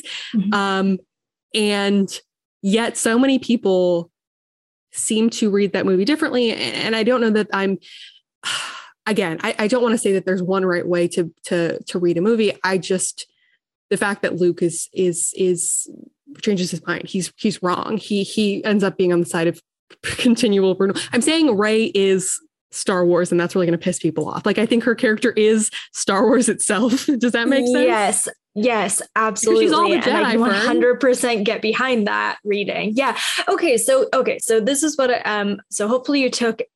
And yet so many people seem to read that movie differently. And I don't know that again, I don't want to say that there's one right way to read a movie. The fact that Luke is changes his mind. He's wrong. He ends up being on the side of continual renewal. I'm saying Rey is Star Wars, and that's really going to piss people off. Like, I think her character is Star Wars itself. Does that make sense? Yes, absolutely. She's all the Jedi, and I 100% get behind that reading. Yeah. Okay. So this is what, so hopefully you took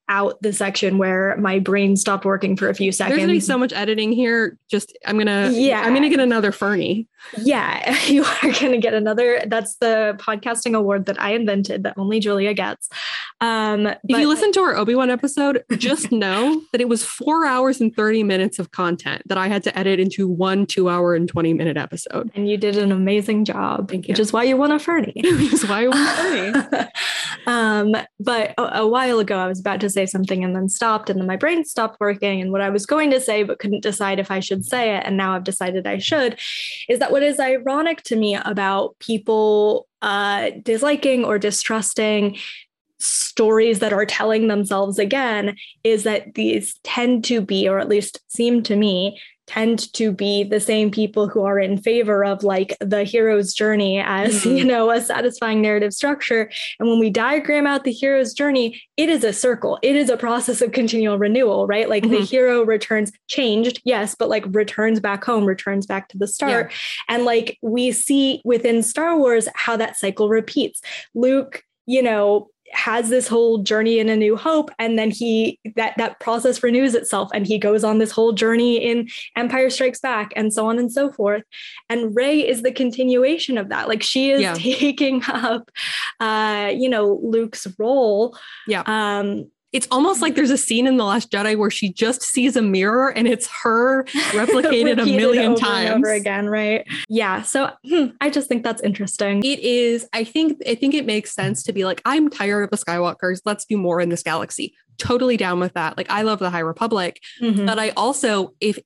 out the section where my brain stopped working for a few seconds. There's gonna be so much editing here. I'm gonna get another Fernie. Yeah, you are gonna get another. That's the podcasting award that I invented that only Julia gets. If you listen to our Obi-Wan episode, just know that it was 4 hours and 30 minutes of content that I had to edit into 1 2-hour and 20-minute episode. And you did an amazing job. Thank you. Which is why you won a Fernie. Which is why I won a Fernie. But a while ago, I was about to say something and then stopped, and then my brain stopped working. And what I was going to say, but couldn't decide if I should say it, and now I've decided I should, is that what is ironic to me about people disliking or distrusting stories that are telling themselves again is that these tend to be, or at least seem to me, tend to be the same people who are in favor of like the hero's journey as, a satisfying narrative structure. And when we diagram out the hero's journey, it is a circle. It is a process of continual renewal, right? Like the hero returns changed, yes, but like returns back home, returns back to the start. Yeah. And like we see within Star Wars how that cycle repeats. Luke, has this whole journey in A New Hope, and then that process renews itself, and he goes on this whole journey in Empire Strikes Back, and so on and so forth. And Rey is the continuation of that. Like she is taking up, Luke's role. Yeah. It's almost like there's a scene in The Last Jedi where she just sees a mirror and it's her replicated a million times. And over again, right? Yeah. So I just think that's interesting. It is. I think it makes sense to be like, I'm tired of the Skywalkers. Let's do more in this galaxy. Totally down with that. Like I love the High Republic, but I also, if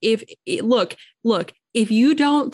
you don't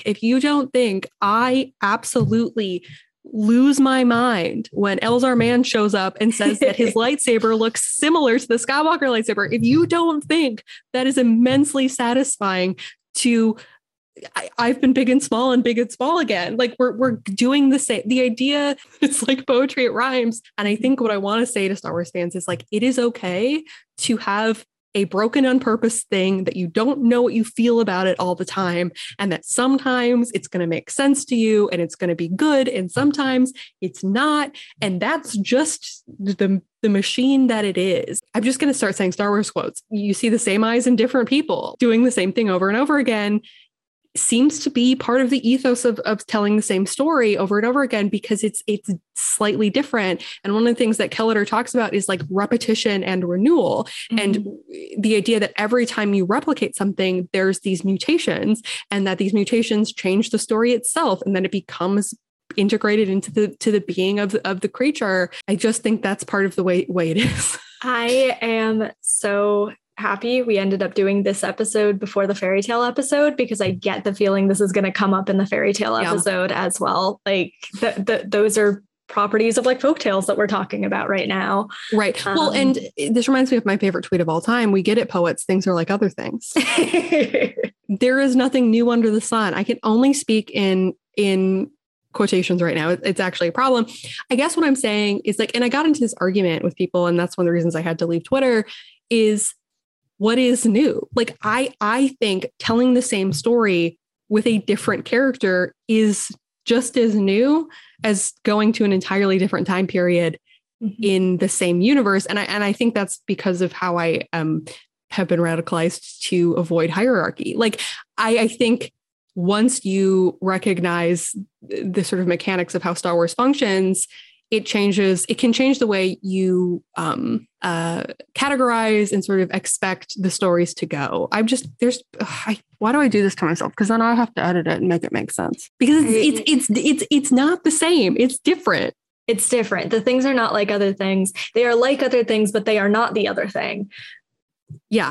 think I absolutely lose my mind when Elzar Mann shows up and says that his lightsaber looks similar to the Skywalker lightsaber. If you don't think that is immensely satisfying to, I've been big and small again. Like we're doing the same. The idea, it's like poetry, it rhymes. And I think what I want to say to Star Wars fans is like, it is okay to have a broken on purpose thing that you don't know what you feel about it all the time. And that sometimes it's going to make sense to you and it's going to be good. And sometimes it's not. And that's just the machine that it is. I'm just going to start saying Star Wars quotes. You see the same eyes in different people doing the same thing over and over again. Seems to be part of the ethos of telling the same story over and over again because it's slightly different. And one of the things that Kelliter talks about is like repetition and renewal. And the idea that every time you replicate something, there's these mutations and that these mutations change the story itself. And then it becomes integrated into the being of the creature. I just think that's part of the way it is. I am so happy we ended up doing this episode before the fairy tale episode because I get the feeling this is going to come up in the fairy tale episode as well. Like those are properties of like folktales that we're talking about right now. Right. Well, and this reminds me of my favorite tweet of all time. We get it, poets. Things are like other things. There is nothing new under the sun. I can only speak in quotations right now. It's actually a problem. I guess what I'm saying is like, and I got into this argument with people, and that's one of the reasons I had to leave Twitter, is what is new? Like, I think telling the same story with a different character is just as new as going to an entirely different time period in the same universe. And I think that's because of how I have been radicalized to avoid hierarchy. Like, I think once you recognize the sort of mechanics of how Star Wars functions, it can change the way you categorize and sort of expect the stories to go. Why do I do this to myself? Because then I have to edit it and make it make sense. Because it's not the same. It's different. It's different. The things are not like other things. They are like other things, but they are not the other thing. Yeah.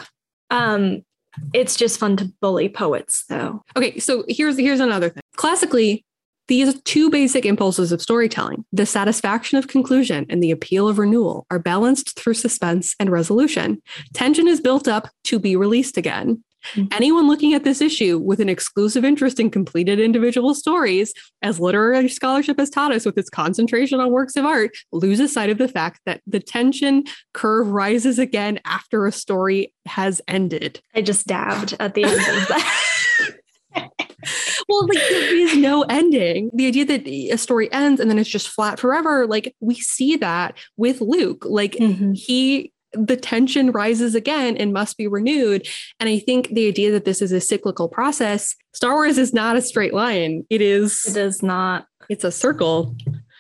It's just fun to bully poets, though. Okay, so here's another thing. Classically, these two basic impulses of storytelling, the satisfaction of conclusion and the appeal of renewal, are balanced through suspense and resolution. Tension is built up to be released again. Anyone looking at this issue with an exclusive interest in completed individual stories, as literary scholarship has taught us with its concentration on works of art, loses sight of the fact that the tension curve rises again after a story has ended. I just dabbed at the end of that. Well, like there is no ending. The idea that a story ends and then it's just flat forever, like we see that with Luke. Like the tension rises again and must be renewed. And I think the idea that this is a cyclical process, Star Wars is not a straight line. It is not. It's a circle.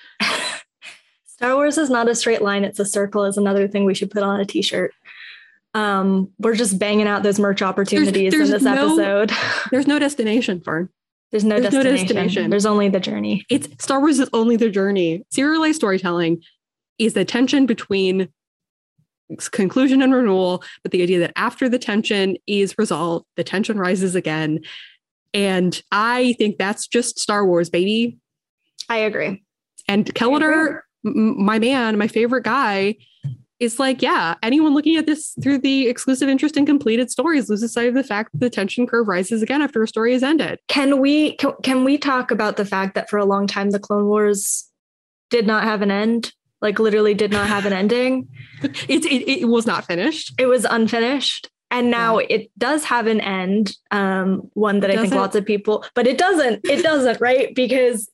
Star Wars is not a straight line. It's a circle is another thing we should put on a t-shirt. We're just banging out those merch opportunities in this episode. There's no destination, Fern. There's no destination. There's only the journey. Star Wars is only the journey. Serialized storytelling is the tension between conclusion and renewal, but the idea that after the tension is resolved, the tension rises again. And I think that's just Star Wars, baby. I agree. And Kelliter, my man, my favorite guy, is like, yeah, anyone looking at this through the exclusive interest in completed stories loses sight of the fact that the tension curve rises again after a story is ended. Can we talk about the fact that for a long time the Clone Wars did not have an end? Like literally did not have an ending. It was not finished. It was unfinished. And now it does have an end. One that I think lots of people, but it doesn't, right? Because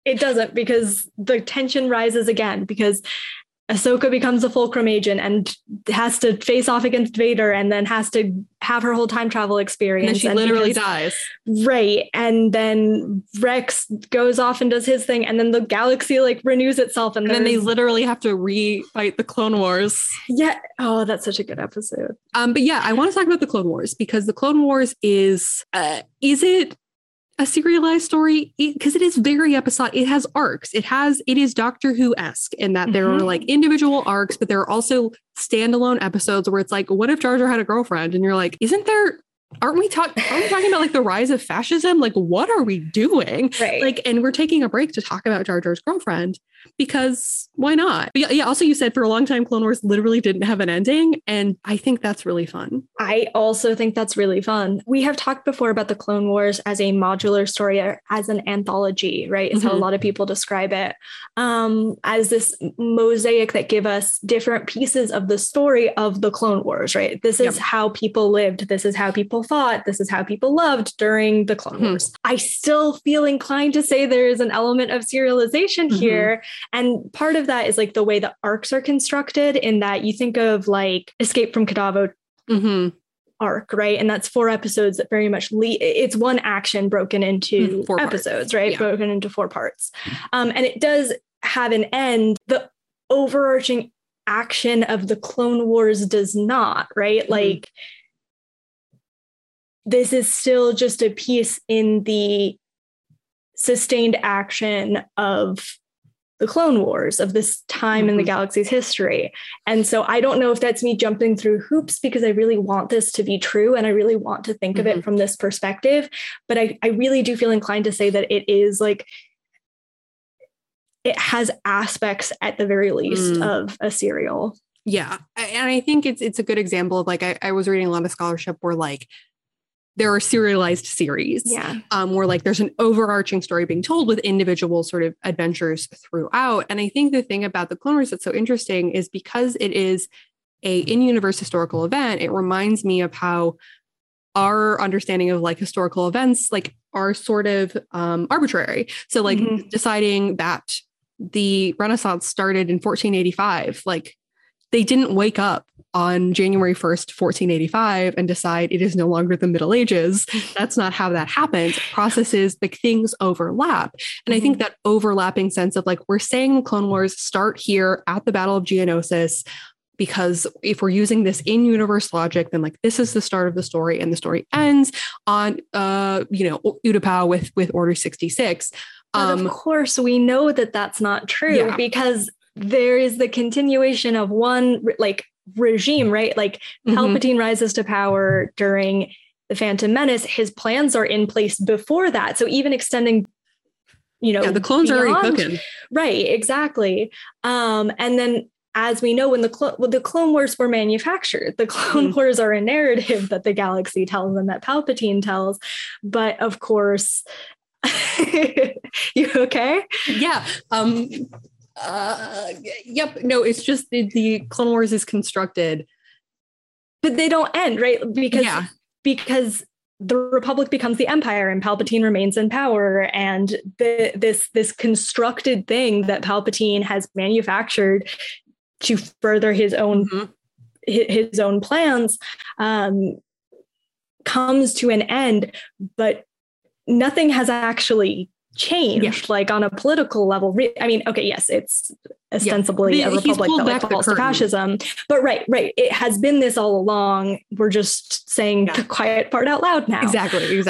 the tension rises again because Ahsoka becomes a Fulcrum agent and has to face off against Vader and then has to have her whole time travel experience. And she literally dies. Right. And then Rex goes off and does his thing. And then the galaxy like renews itself. And then they literally have to re-fight the Clone Wars. Yeah. Oh, that's such a good episode. But yeah, I want to talk about the Clone Wars because the Clone Wars is it a serialized story? Because it is very episodic. It has arcs. It is Doctor Who-esque in that there are like individual arcs, but there are also standalone episodes where it's like, what if Jar Jar had a girlfriend? And you're like, aren't we talking about like the rise of fascism? Like, what are we doing? Right. Like, and we're taking a break to talk about Jar Jar's girlfriend because why not? But yeah, also you said for a long time, Clone Wars literally didn't have an ending. And I think that's really fun. I also think that's really fun. We have talked before about the Clone Wars as a modular story, or as an anthology, right? Is how a lot of people describe it, as this mosaic that give us different pieces of the story of the Clone Wars, right? This is how people lived. This is how people fought. This is how people loved during the Clone Wars. I still feel inclined to say there is an element of serialization here. And part of that is like the way the arcs are constructed, in that you think of like Escape from Kadavo arc, right? And that's 4 episodes that very much it's one action broken into 4 episodes, right? Yeah. Broken into 4 parts. And it does have an end. The overarching action of the Clone Wars does not, right? Like this is still just a piece in the sustained action of the Clone Wars, of this time in the galaxy's history. And so I don't know if that's me jumping through hoops because I really want this to be true and I really want to think of it from this perspective. But I really do feel inclined to say that it is like, it has aspects at the very least of a serial. Yeah. And I think it's a good example of like, I was reading a lot of scholarship where like, there are serialized series where like there's an overarching story being told with individual sort of adventures throughout. And I think the thing about the Clone Wars that's so interesting is because it is a in-universe historical event, it reminds me of how our understanding of like historical events like are sort of arbitrary. So like deciding that the Renaissance started in 1485, like they didn't wake up on January 1st, 1485 and decide it is no longer the Middle Ages. That's not how that happens. Processes, like things overlap. And I think that overlapping sense of like, we're saying the Clone Wars start here at the Battle of Geonosis, because if we're using this in-universe logic, then like this is the start of the story and the story ends on, Utapau with Order 66. But of course, we know that that's not true because there is the continuation of one like regime, right? Like Palpatine rises to power during the Phantom Menace. His plans are in place before that. So even extending, the clones are already cooking. Right, exactly. And then as we know, when the Clone Wars were manufactured, the Clone Wars are a narrative that the galaxy tells and that Palpatine tells. But of course, you okay? Yeah. Yep. No, it's just the Clone Wars is constructed, but they don't end, right? Because the Republic becomes the Empire and Palpatine remains in power, and this constructed thing that Palpatine has manufactured to further his own his own plans comes to an end, but nothing has actually changed, like on a political level. I mean, okay, yes, it's ostensibly a republic that like falls to fascism, but right, it has been this all along. We're just saying the quiet part out loud now. Exactly.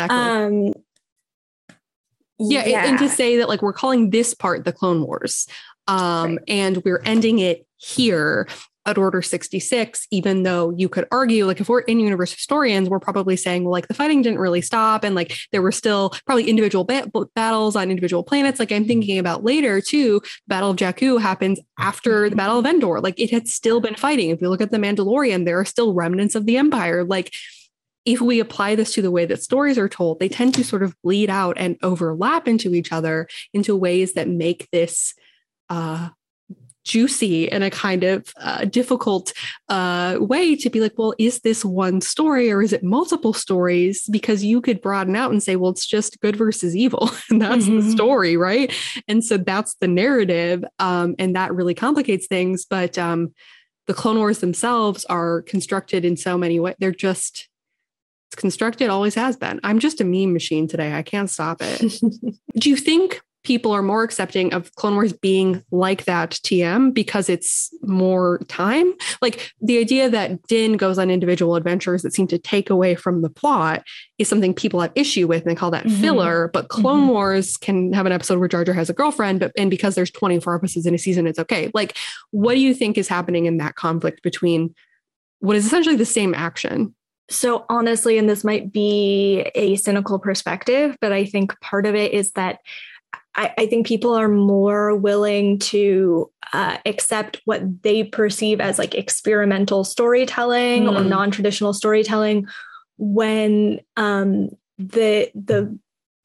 And to say that like we're calling this part the Clone Wars, and we're ending it here at Order 66, even though you could argue, like if we're in-universe historians, we're probably saying, well, like the fighting didn't really stop. And like there were still probably individual battles on individual planets. Like I'm thinking about later too, Battle of Jakku happens after the Battle of Endor. Like it had still been fighting. If you look at The Mandalorian, there are still remnants of the Empire. Like if we apply this to the way that stories are told, they tend to sort of bleed out and overlap into each other into ways that make this juicy and a kind of difficult way to be like, well, is this one story or is it multiple stories? Because you could broaden out and say, well, it's just good versus evil. And that's the story, right? And so that's the narrative. And that really complicates things. But the Clone Wars themselves are constructed in so many ways. It's constructed, always has been. I'm just a meme machine today. I can't stop it. Do you think people are more accepting of Clone Wars being like that TM because it's more time? Like the idea that Din goes on individual adventures that seem to take away from the plot is something people have issue with, and they call that filler. But Clone Wars can have an episode where Jar Jar has a girlfriend, and because there's 24 episodes in a season, it's okay. Like, what do you think is happening in that conflict between what is essentially the same action? So honestly, and this might be a cynical perspective, but I think part of it is that I think people are more willing to accept what they perceive as like experimental storytelling or non-traditional storytelling when the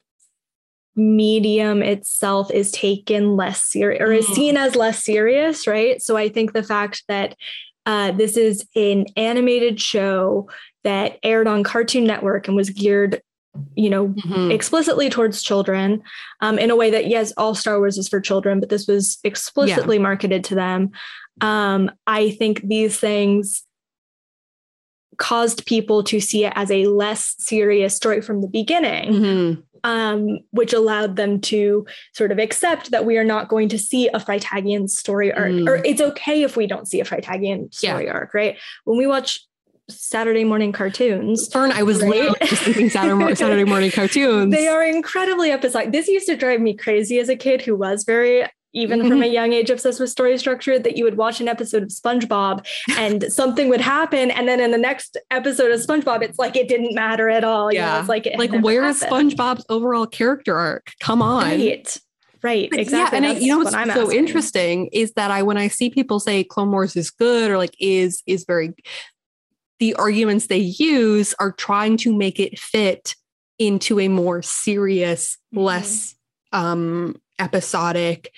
medium itself is taken less serious or is seen as less serious, right? So I think the fact that this is an animated show that aired on Cartoon Network and was geared, explicitly towards children, in a way that, yes, all Star Wars is for children, but this was explicitly marketed to them. I think these things caused people to see it as a less serious story from the beginning, which allowed them to sort of accept that we are not going to see a Freytagian story arc, or it's okay if we don't see a Freytagian story arc, right? When we watch Saturday morning cartoons. Fern, I was literally just thinking Saturday morning cartoons. They are incredibly episodic. This used to drive me crazy as a kid who was very, even from a young age, obsessed with story structure, that you would watch an episode of SpongeBob and something would happen. And then in the next episode of SpongeBob, it's like it didn't matter at all. It's like where is SpongeBob's overall character arc? Come on. Right. Exactly. Yeah, and what's so interesting is that when I see people say Clone Wars is good or like is very, the arguments they use are trying to make it fit into a more serious, less episodic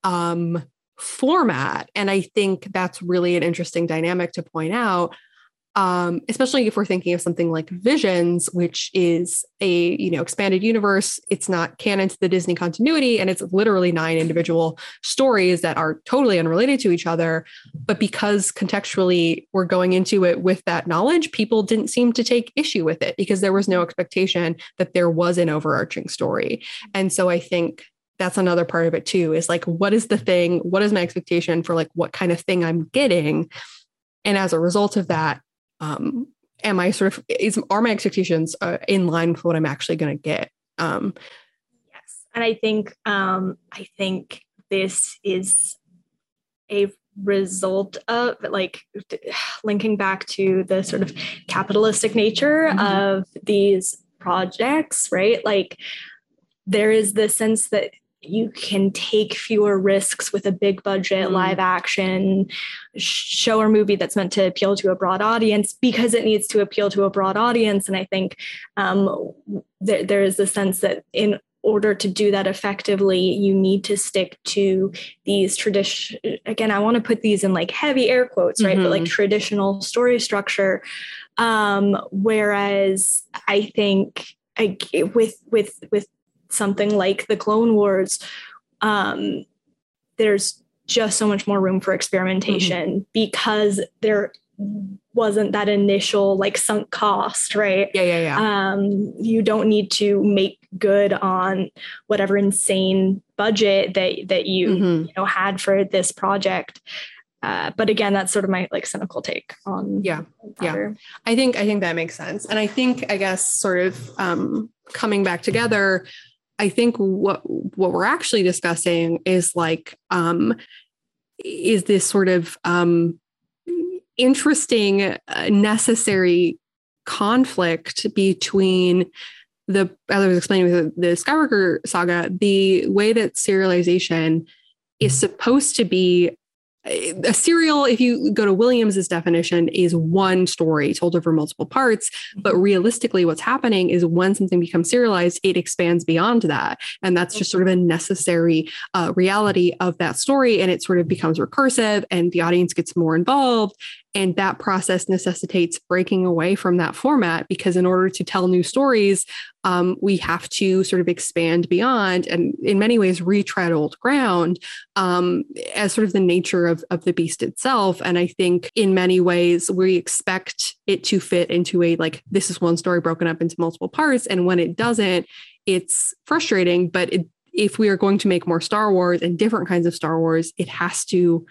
format. And I think that's really an interesting dynamic to point out, especially if we're thinking of something like Visions, which is a expanded universe. It's not canon to the Disney continuity, and it's literally 9 individual stories that are totally unrelated to each other. But because contextually we're going into it with that knowledge, people didn't seem to take issue with it because there was no expectation that there was an overarching story. And so I think that's another part of it too, is like, what is the thing? What is my expectation for like what kind of thing I'm getting? And as a result of that, are my expectations in line with what I'm actually going to get? Yes. And I think this is a result of like linking back to the sort of capitalistic nature of these projects, right? Like there is the sense that you can take fewer risks with a big budget live action show or movie that's meant to appeal to a broad audience because it needs to appeal to a broad audience. And I think there is the sense that in order to do that effectively, you need to stick to these tradition. Again, I want to put these in like heavy air quotes, right? But like traditional story structure. Whereas I think with something like the Clone Wars, there's just so much more room for experimentation because wasn't that initial like sunk cost, right? Yeah. You don't need to make good on whatever insane budget that you had for this project. But again, that's sort of my like cynical take on matter. I think that makes sense. And I think, I guess, sort of coming back together, I think what we're actually discussing is like, is this sort of interesting, necessary conflict between as I was explaining with the Skywalker saga, the way that serialization is supposed to be. A serial, if you go to Williams's definition, is one story told over multiple parts. But realistically, what's happening is when something becomes serialized, it expands beyond that. And that's just sort of a necessary reality of that story. And it sort of becomes recursive and the audience gets more involved. And that process necessitates breaking away from that format, because in order to tell new stories, we have to sort of expand beyond and in many ways retread old ground as sort of the nature of the beast itself. And I think in many ways we expect it to fit into a, like, this is one story broken up into multiple parts. And when it doesn't, it's frustrating. But if we are going to make more Star Wars and different kinds of Star Wars, it has to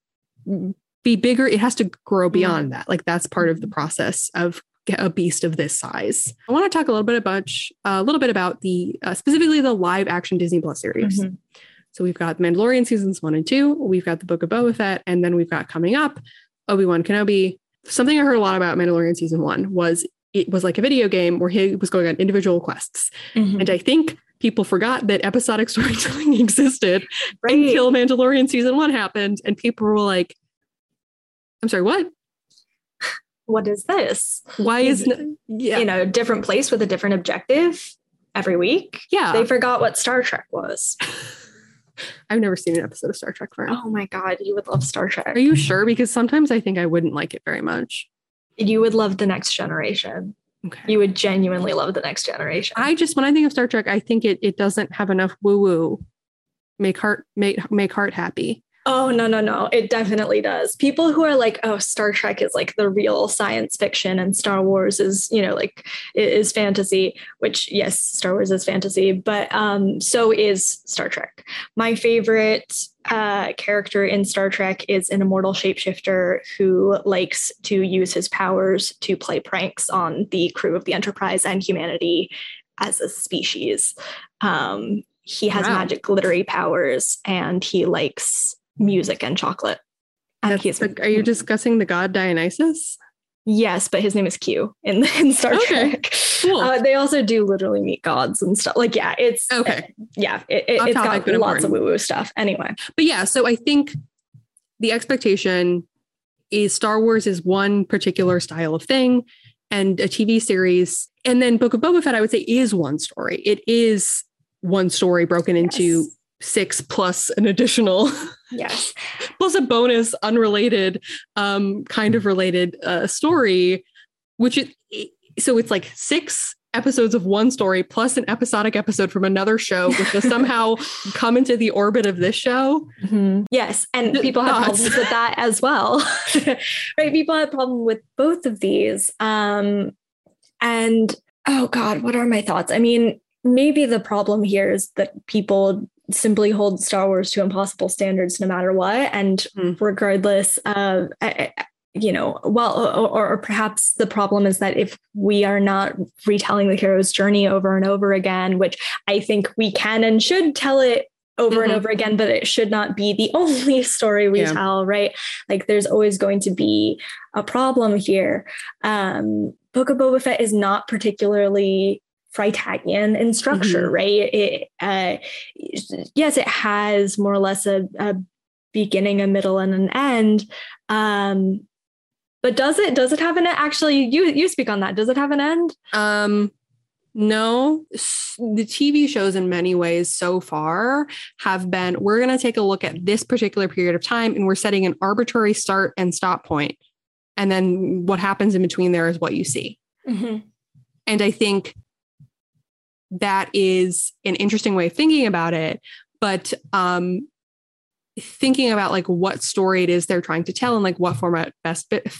be bigger. It has to grow beyond that. Like, that's part of the process of a beast of this size. I want to talk a little bit about the specifically the live action Disney Plus series. So we've got Mandalorian seasons 1 and 2. We've got the Book of Boba Fett, and then we've got coming up Obi-Wan Kenobi. Something I heard a lot about Mandalorian season 1 was it was like a video game where he was going on individual quests, and I think people forgot that episodic storytelling existed until Mandalorian season 1 happened, and people were like, I'm sorry, what? What is this? Why is a different place with a different objective every week? Yeah. They forgot what Star Trek was. I've never seen an episode of Star Trek. Oh my God, you would love Star Trek. Are you sure? Because sometimes I think I wouldn't like it very much. You would love The Next Generation. Okay. You would genuinely love The Next Generation. When I think of Star Trek, I think it doesn't have enough woo-woo. Make heart happy. Oh, no. It definitely does. People who are like, oh, Star Trek is like the real science fiction and Star Wars is, is fantasy, which yes, Star Wars is fantasy, but so is Star Trek. My favorite character in Star Trek is an immortal shapeshifter who likes to use his powers to play pranks on the crew of the Enterprise and humanity as a species. He has magic glittery powers and he likes music and chocolate. And are you discussing the god Dionysus? Yes, but his name is Q in Star Trek. Cool. They also do literally meet gods and stuff. Like, yeah, it's okay. It's got lots of woo-woo stuff. Anyway, but yeah, so I think the expectation is Star Wars is one particular style of thing, and a TV series, and then Book of Boba Fett, I would say, is one story. It is one story broken into 6 plus an additional plus a bonus unrelated kind of related story, so it's like 6 episodes of one story plus an episodic episode from another show, which will somehow come into the orbit of this show. Yes, and people have problems with that as well. Right, people have a problem with both of these, and oh God, what are my thoughts? I mean, maybe the problem here is that people simply hold Star Wars to impossible standards no matter what. And regardless of, or perhaps the problem is that if we are not retelling the hero's journey over and over again, which I think we can and should tell it over and over again, but it should not be the only story we tell, right? Like, there's always going to be a problem here. Book of Boba Fett is not particularly Freytagian in structure, right? Yes, it has more or less a beginning, a middle, and an end. But does it have an actually? You speak on that. Does it have an end? No. The TV shows in many ways so far have been, we're going to take a look at this particular period of time and we're setting an arbitrary start and stop point. And then what happens in between there is what you see. And I think that is an interesting way of thinking about it, but thinking about like what story it is they're trying to tell and like what format best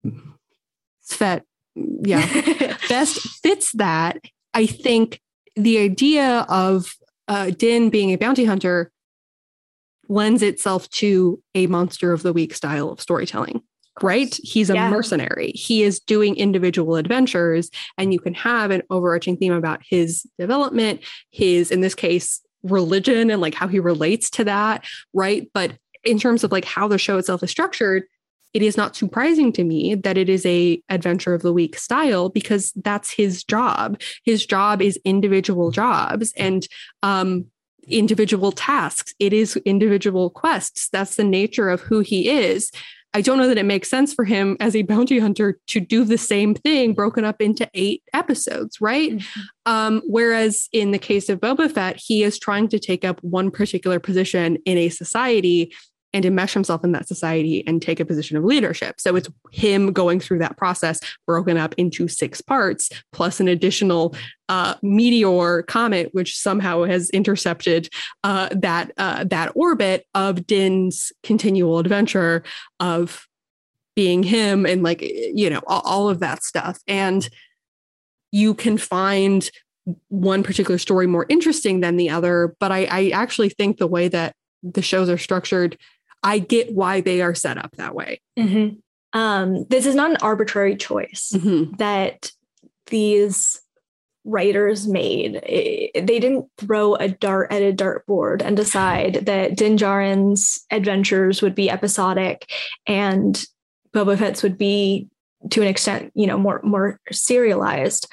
Svet, yeah, best fits that. I think the idea of Din being a bounty hunter lends itself to a monster of the week style of storytelling, right? He's a mercenary. He is doing individual adventures, and you can have an overarching theme about his development, his, in this case, religion, and like how he relates to that, right? But in terms of like how the show itself is structured, it is not surprising to me that it is a adventure of the week style, because that's his job. His job is individual jobs and individual tasks. It is individual quests. That's the nature of who he is. I don't know that it makes sense for him as a bounty hunter to do the same thing broken up into 8 episodes, right? Mm-hmm. Whereas in the case of Boba Fett, he is trying to take up one particular position in a society and enmesh himself in that society and take a position of leadership. So it's him going through that process broken up into 6 parts, plus an additional meteor comet, which somehow has intercepted that orbit of Din's continual adventure of being him and like, you know, all of that stuff. And you can find one particular story more interesting than the other. But I actually think the way that the shows are structured, I get why they are set up that way. Mm-hmm. This is not an arbitrary choice that these writers made. They didn't throw a dart at a dartboard and decide that Din Djarin's adventures would be episodic and Boba Fett's would be, to an extent, you know, more serialized.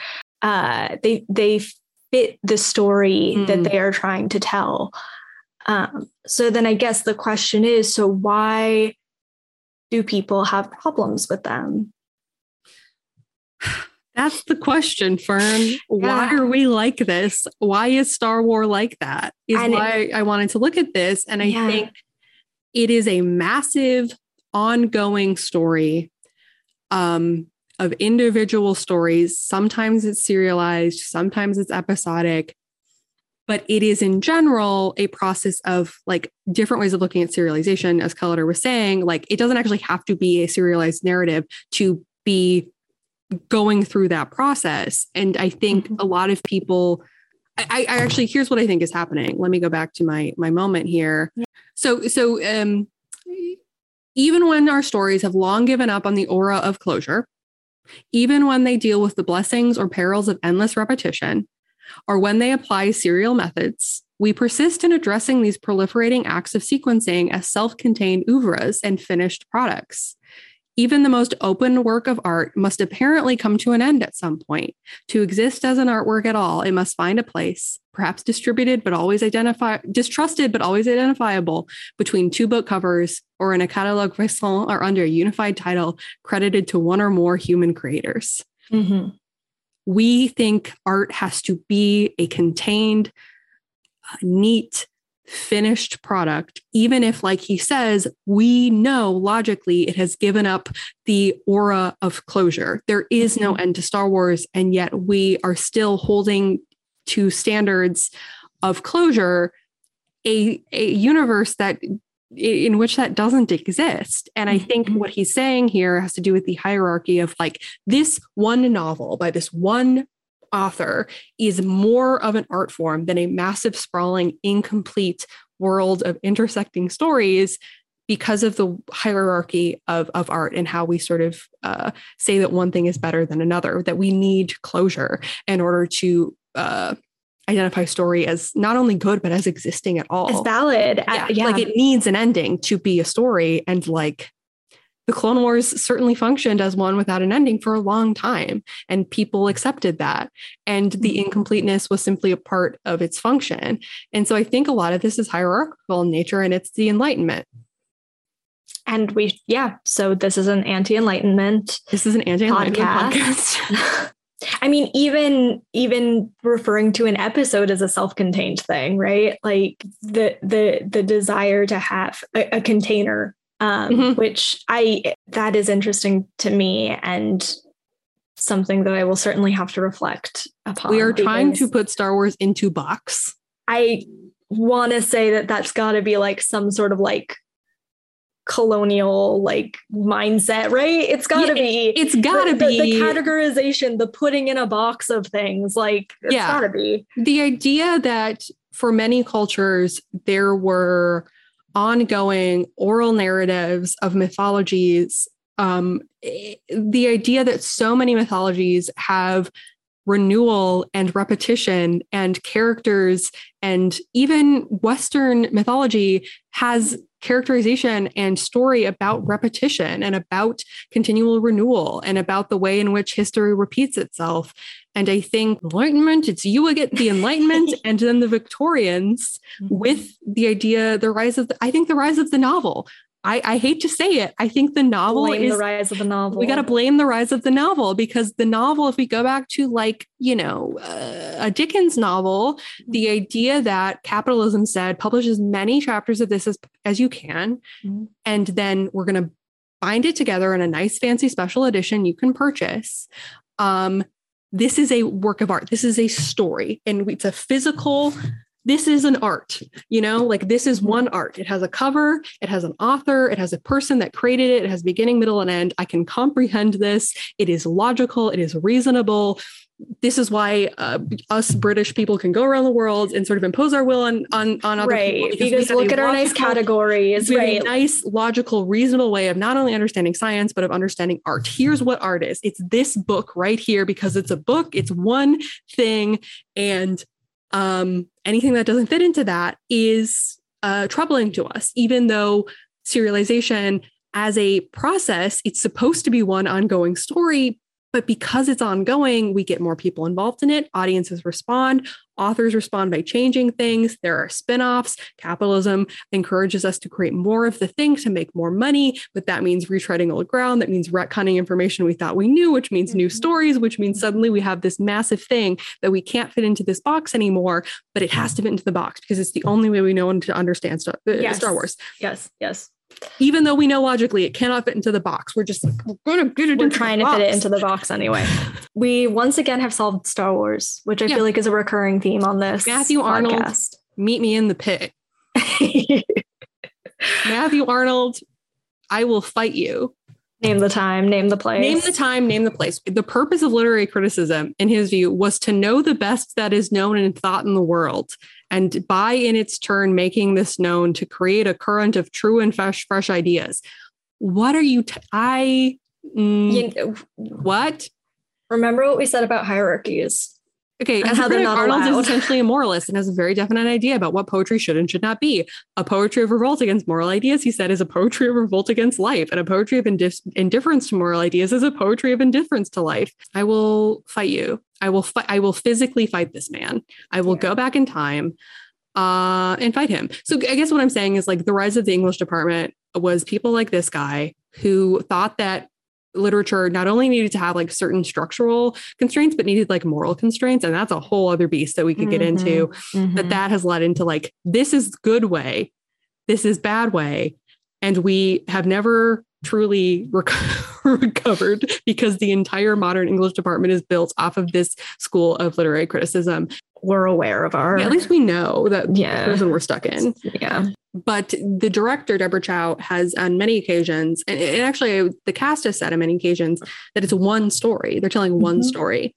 They fit the story that they are trying to tell. So then I guess the question is, so why do people have problems with them? That's the question, Fern. Why are we like this? Why is Star Wars like that? Why I wanted to look at this. And I think it is a massive ongoing story of individual stories. Sometimes it's serialized, sometimes it's episodic. But it is in general a process of like different ways of looking at serialization. As Culliter was saying, like it doesn't actually have to be a serialized narrative to be going through that process. And I think a lot of people, I actually, here's what I think is happening. Let me go back to my moment here. So even when our stories have long given up on the aura of closure, even when they deal with the blessings or perils of endless repetition, or when they apply serial methods, we persist in addressing these proliferating acts of sequencing as self-contained oeuvres and finished products. Even the most open work of art must apparently come to an end at some point. To exist as an artwork at all, it must find a place, perhaps distrusted but always identifiable, between 2 book covers or in a catalogue récent or under a unified title credited to one or more human creators. Mm-hmm. We think art has to be a contained, neat, finished product, even if, like he says, we know logically it has given up the aura of closure. There is no end to Star Wars, and yet we are still holding to standards of closure a universe that in which that doesn't exist. And I think what he's saying here has to do with the hierarchy of like this one novel by this one author is more of an art form than a massive, sprawling, incomplete world of intersecting stories because of the hierarchy of art and how we sort of say that one thing is better than another, that we need closure in order to identify story as not only good, but as existing at all. As valid. Like it needs an ending to be a story. And like the Clone Wars certainly functioned as one without an ending for a long time. And people accepted that. And the incompleteness was simply a part of its function. And so I think a lot of this is hierarchical in nature, and it's the Enlightenment. And so this is an anti-enlightenment. This is an anti-enlightenment podcast. I mean, even referring to an episode as a self-contained thing, right? Like the desire to have a container, which that is interesting to me and something that I will certainly have to reflect upon. We are trying to put Star Wars into box. I want to say that that's got to be like some sort of like colonial like mindset, right? It's gotta be. It's gotta be the categorization, the putting in a box of things. Like it's gotta be the idea that for many cultures there were ongoing oral narratives of mythologies. The idea that so many mythologies have renewal and repetition and characters, and even Western mythology has characterization and story about repetition and about continual renewal and about the way in which history repeats itself. And I think Enlightenment, it's you again, the Enlightenment, and then the Victorians with the idea, the rise of the novel. I hate to say it. I think the novel the rise of the novel. We got to blame the rise of the novel, because the novel, if we go back to like, a Dickens novel, the idea that capitalism said, publish as many chapters of this as you can. And then we're going to bind it together in a nice, fancy special edition you can purchase. This is a work of art. This is a story, and it's a physical. This is an art, like this is one art. It has a cover, it has an author, it has a person that created it. It has beginning, middle, and end. I can comprehend this. It is logical. It is reasonable. This is why us British people can go around the world and sort of impose our will on other people. Because look at our nice categories. We have a nice, logical, reasonable way of not only understanding science, but of understanding art. Here's what art is. It's this book right here, because it's a book. It's one thing. And anything that doesn't fit into that is troubling to us, even though serialization as a process, it's supposed to be one ongoing story. But because it's ongoing, we get more people involved in it. Audiences respond. Authors respond by changing things. There are spinoffs. Capitalism encourages us to create more of the thing to make more money. But that means retreading old ground. That means retconning information we thought we knew, which means new stories, which means suddenly we have this massive thing that we can't fit into this box anymore. But it has to fit into the box because it's the only way we know to understand Star Wars. Yes. Even though we know logically it cannot fit into the box, we're just like, we're trying to fit it into the box anyway. We once again have solved Star Wars, which I feel like is a recurring theme on this Matthew Arnold, podcast. Meet me in the pit. Matthew Arnold, I will fight you. Name the time, name the place. Name the time, name the place. The purpose of literary criticism, in his view, was to know the best that is known and thought in the world, and by in its turn making this known to create a current of true and fresh ideas. What are you? What? Remember what we said about hierarchies. Okay, as a critic, Arnold is essentially a moralist and has a very definite idea about what poetry should and should not be. A poetry of revolt against moral ideas, he said, is a poetry of revolt against life. And a poetry of indifference to moral ideas is a poetry of indifference to life. I will fight you. I will physically fight this man. I will go back in time and fight him. So I guess what I'm saying is like the rise of the English department was people like this guy who thought that literature not only needed to have like certain structural constraints, but needed like moral constraints. And that's a whole other beast that we could get into, that has led into like, this is good way, this is bad way. And we have never truly recovered because the entire modern English department is built off of this school of literary criticism. We're aware of our... Yeah, at least we know that the prison we're stuck in. Yeah. But the director, Deborah Chow, has on many occasions, and actually the cast has said on many occasions, that it's one story. They're telling one story.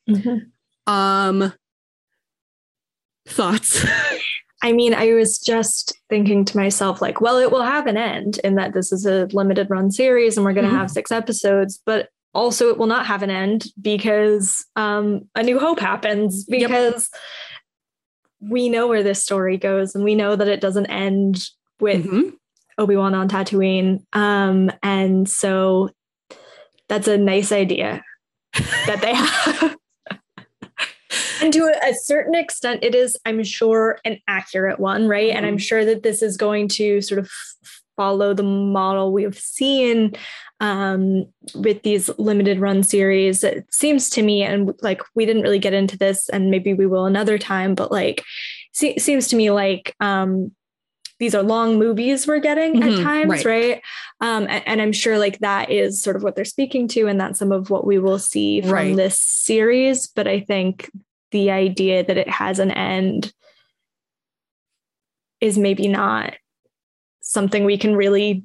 Thoughts? I mean, I was just thinking to myself, like, well, it will have an end in that this is a limited run series and we're going to have 6 episodes, but also it will not have an end because A New Hope happens, because we know where this story goes and we know that it doesn't end with Obi-Wan on Tatooine. And so that's a nice idea that they have. And to a certain extent, it is, I'm sure, an accurate one, right? And I'm sure that this is going to sort of follow the model we've seen with these limited run series. It seems to me, and like we didn't really get into this, and maybe we will another time, but like seems to me like these are long movies we're getting at times, right? And I'm sure like that is sort of what they're speaking to, and that's some of what we will see from this series. But I think the idea that it has an end is maybe not something we can really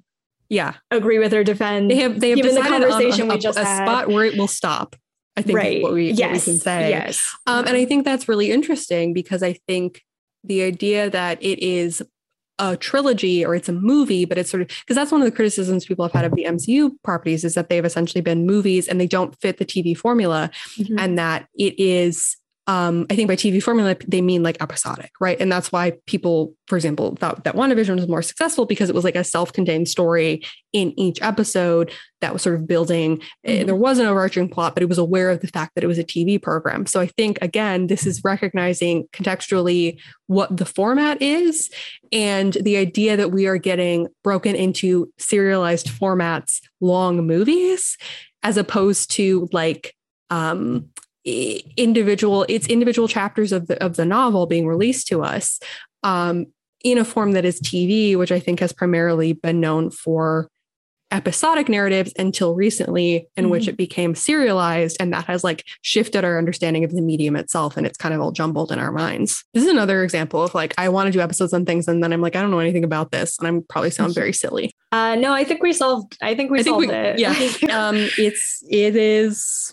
agree with or defend. They have given the decided conversation on we just a had. spot where it will stop. I think is what we can say. Yes. And I think that's really interesting because I think the idea that it is a trilogy or it's a movie, but it's sort of, because that's one of the criticisms people have had of the MCU properties is that they've essentially been movies and they don't fit the TV formula, and that it is, I think by TV formula, they mean like episodic, right? And that's why people, for example, thought that WandaVision was more successful because it was like a self-contained story in each episode that was sort of building. There was an overarching plot, but it was aware of the fact that it was a TV program. So I think, again, this is recognizing contextually what the format is and the idea that we are getting broken into serialized formats, long movies, as opposed to like, individual chapters of the novel being released to us in a form that is TV, which I think has primarily been known for episodic narratives until recently, in which it became serialized, and that has like shifted our understanding of the medium itself, and it's kind of all jumbled in our minds. This is another example of like I want to do episodes on things, and then I'm like, I don't know anything about this, and I'm probably sound very silly. No, I think we solved. I think we solved it. Yeah, it is.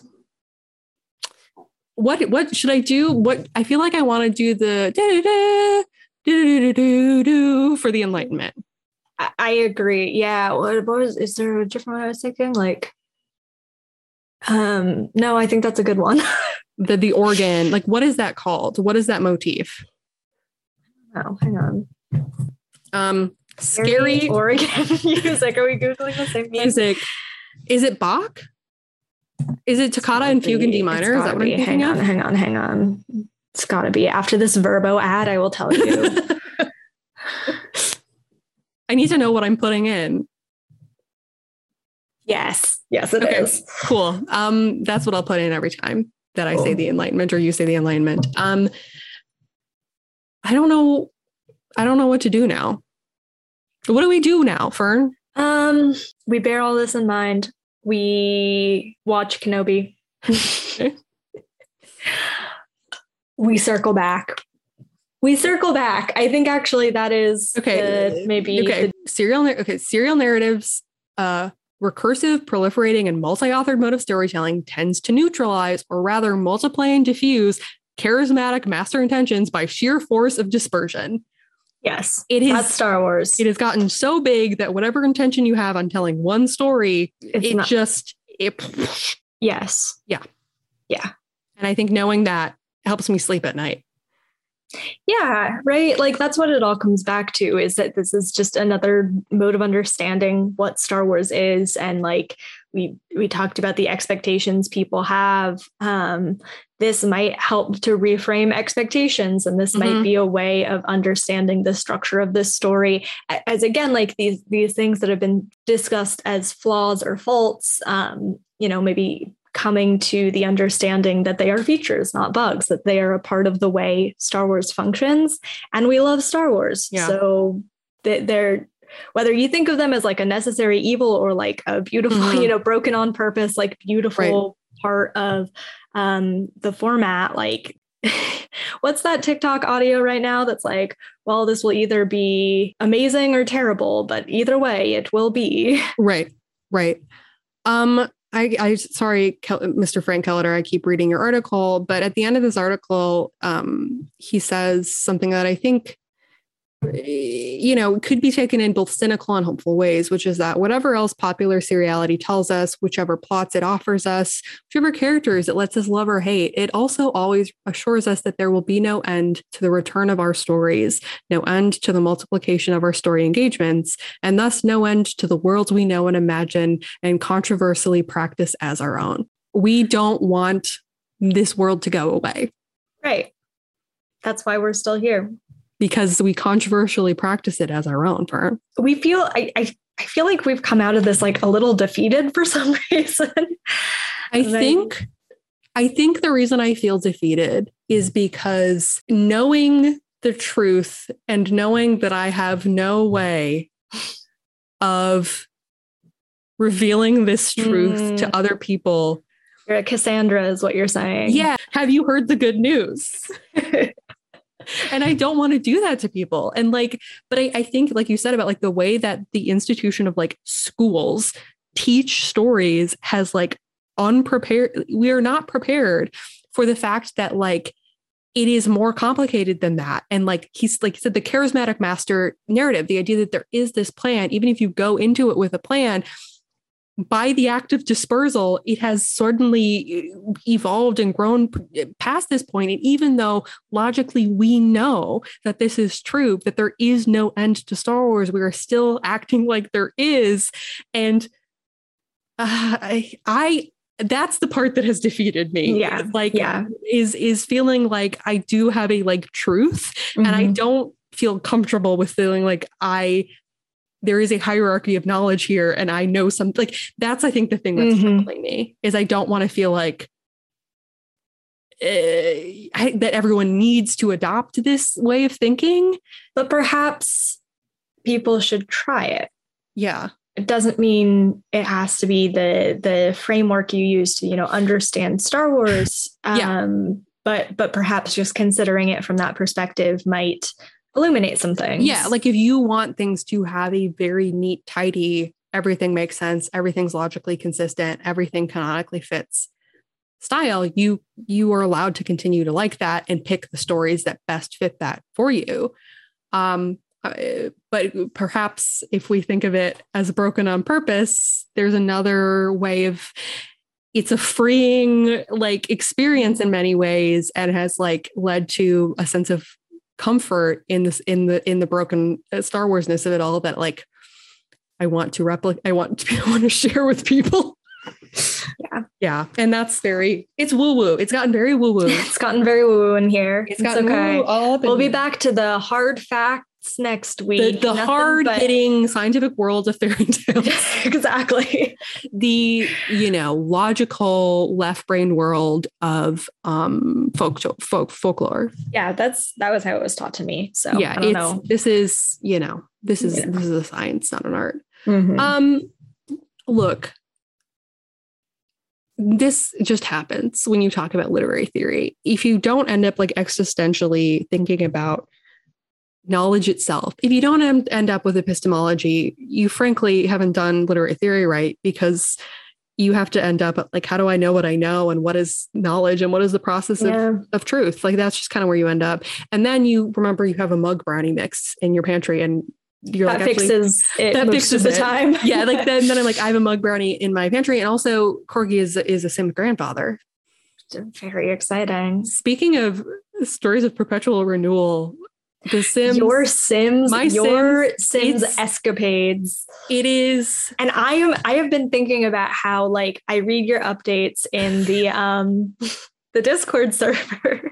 What should I do? What I feel like I want to do the for the Enlightenment. I agree. Yeah. What was? Is there a different one I was thinking? Like, no, I think that's a good one. the organ. Like, what is that called? What is that motif? Oh, hang on. Scary organ music. Are we googling the same music? Is it Bach? Is it Toccata and Fugue in D minor? Is that what I'm thinking of? Hang on. It's got to be. After this Verbo ad, I will tell you. I need to know what I'm putting in. Yes, it is. Cool. That's what I'll put in every time that I say the Enlightenment or you say the Enlightenment. I don't know what to do now. What do we do now, Fern? We bear all this in mind. We watch Kenobi. We circle back. I think actually that is serial narratives, recursive, proliferating, and multi-authored mode of storytelling tends to neutralize, or rather multiply and diffuse, charismatic master intentions by sheer force of dispersion. Yes, that's Star Wars. It has gotten so big that whatever intention you have on telling one story, Yes. Yeah. And I think knowing that helps me sleep at night. Yeah, right. Like that's what it all comes back to, is that this is just another mode of understanding what Star Wars is. And like we talked about the expectations people have. This might help to reframe expectations, and this might be a way of understanding the structure of this story as, again, like these things that have been discussed as flaws or faults, maybe coming to the understanding that they are features, not bugs, that they are a part of the way Star Wars functions. And we love Star Wars. Yeah. So they're, whether you think of them as like a necessary evil or like a beautiful, broken on purpose, like beautiful part of the format, like what's that TikTok audio right now that's like, well, this will either be amazing or terrible, but either way it will be. Right. I sorry, Mr. Frank Kelliter, I keep reading your article, but at the end of this article, he says something that I think, could be taken in both cynical and hopeful ways, which is that whatever else popular seriality tells us, whichever plots it offers us, whichever characters it lets us love or hate, it also always assures us that there will be no end to the return of our stories, no end to the multiplication of our story engagements, and thus no end to the worlds we know and imagine and controversially practice as our own. We don't want this world to go away. Right. That's why we're still here. Because we controversially practice it as our own. Fern. We feel, I feel like we've come out of this like a little defeated for some reason. I think the reason I feel defeated is because knowing the truth and knowing that I have no way of revealing this truth to other people. You're a Cassandra is what you're saying. Yeah. Have you heard the good news? And I don't want to do that to people. And like, but I think, like you said, about like the way that the institution of like schools teach stories has like unprepared. We are not prepared for the fact that like it is more complicated than that. And like he's like he said, the charismatic master narrative, the idea that there is this plan, even if you go into it with a plan, by the act of dispersal, it has suddenly evolved and grown past this point. And even though logically we know that this is true, that there is no end to Star Wars, we are still acting like there is. And I that's the part that has defeated me. Yeah. Like, is feeling like I do have a like truth, and I don't feel comfortable with feeling like there is a hierarchy of knowledge here, and I know something. Like that's, I think, the thing that's troubling me is I don't want to feel like that everyone needs to adopt this way of thinking. But perhaps people should try it. Yeah. It doesn't mean it has to be the framework you use to, understand Star Wars. But perhaps just considering it from that perspective might illuminate some things. Yeah. Like if you want things to have a very neat, tidy, everything makes sense, everything's logically consistent, everything canonically fits style, you are allowed to continue to like that and pick the stories that best fit that for you. But perhaps if we think of it as broken on purpose, there's another way of, it's a freeing like experience in many ways, and has like led to a sense of comfort in this, in the broken Star Warsness of it all, that like I want to replicate, I want to share with people. Yeah. And that's it's woo-woo. It's gotten very woo-woo. It's gotten very woo-woo in here. It's gotten okay. All up we'll be back to the hard facts next week. The hard-hitting scientific world of fairy tales. Exactly. The, logical left-brain world of folklore. Yeah, that was how it was taught to me. So yeah, I don't know. This is a science, not an art. Look, this just happens when you talk about literary theory. If you don't end up like existentially thinking about knowledge itself, if you don't end up with epistemology, you frankly haven't done literary theory right, because you have to end up at like, how do I know what I know, and what is knowledge, and what is the process of truth? Like that's just kind of where you end up. And then you remember you have a mug brownie mix in your pantry, and you're that like, fixes it. That fixes the time. Yeah. Like then I'm like, I have a mug brownie in my pantry. And also Corgi is a Sim grandfather. Very exciting. Speaking of stories of perpetual renewal, the Sims, your Sims escapades. It is. And I have been thinking about how like I read your updates in the Discord server.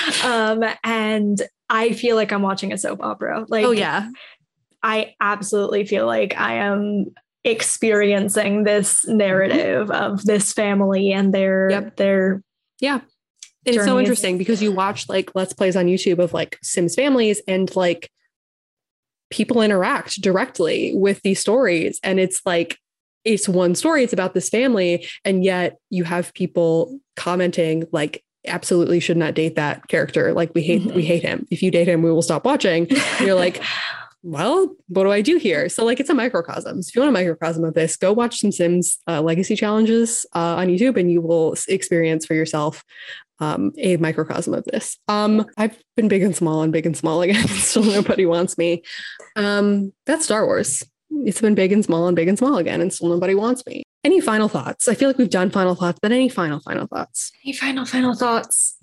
And I feel like I'm watching a soap opera. Like, oh yeah. I absolutely feel like I am experiencing this narrative of this family and their yeah. And it's so interesting because you watch like Let's Plays on YouTube of like Sims families, and like people interact directly with these stories. And it's like, it's one story, it's about this family. And yet you have people commenting like, absolutely should not date that character. Like we hate him. If you date him, we will stop watching. And you're like, well, what do I do here? So like, it's a microcosm. So if you want a microcosm of this, go watch some Sims legacy challenges on YouTube, and you will experience for yourself a microcosm of this. I've been big and small again. Still nobody wants me. That's Star Wars. It's been big and small again, and still nobody wants me. Any final thoughts? I feel like we've done final thoughts, but any final thoughts? Any final thoughts?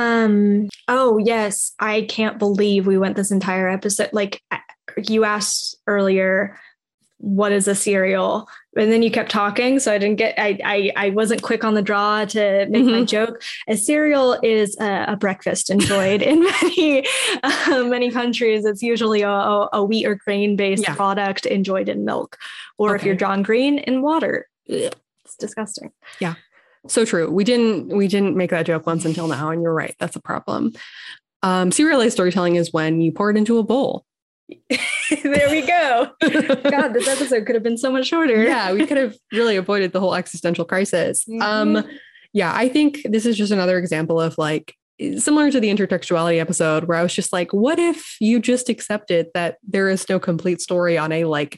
Oh yes. I can't believe we went this entire episode. Like you asked earlier, what is a cereal? And then you kept talking. So I didn't get, I wasn't quick on the draw to make my joke. A cereal is a breakfast enjoyed in many countries. It's usually a wheat or grain based product enjoyed in milk, or if you're John Green, in water. It's disgusting. Yeah. So true. We didn't make that joke once until now. And you're right. That's a problem. Serialized storytelling is when you pour it into a bowl. There we go. God, this episode could have been so much shorter. Yeah, we could have really avoided the whole existential crisis. Yeah, I think this is just another example of like similar to the intertextuality episode where I was just like, what if you just accepted that there is no complete story on a like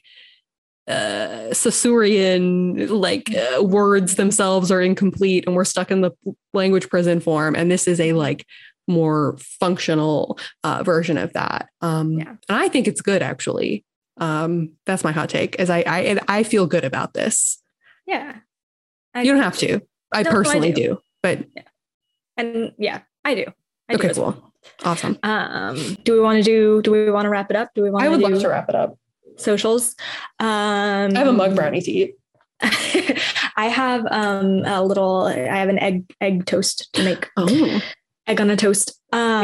Saussurean, like words themselves are incomplete and we're stuck in the language prison form. And this is a like more functional version of that. And I think it's good, actually. That's my hot take, is I feel good about this. Yeah. You don't have to. I personally do. But and I do. Okay, cool. Awesome. Do we want to wrap it up? I would love to wrap it up. Socials. I have a mug brownie to eat. I have an egg toast to make. Oh. Egg on a toast.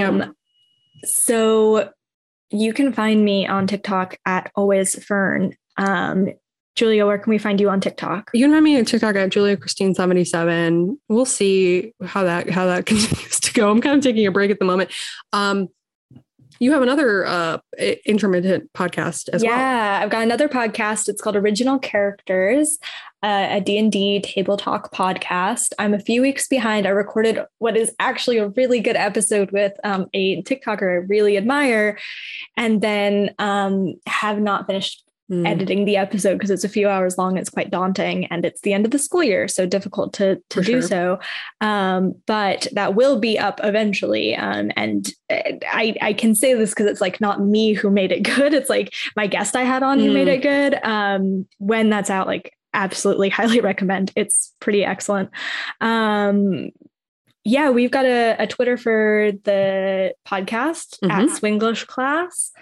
So you can find me on TikTok at always Fern. Julia, where can we find you on TikTok? You can find me on TikTok at Julia Christine 77. We'll see how that continues to go. I'm kind of taking a break at the moment. You have another intermittent podcast as well. Yeah, I've got another podcast. It's called Original Characters, a D&D table talk podcast. I'm a few weeks behind. I recorded what is actually a really good episode with a TikToker I really admire, and then have not finished editing the episode because it's a few hours long. It's quite daunting, and it's the end of the school year, so difficult to do so. But that will be up eventually. And I can say this because it's like not me who made it good. It's like my guest I had on who made it good. When that's out, like absolutely highly recommend. It's pretty excellent. We've got a Twitter for the podcast at Swinglish Class.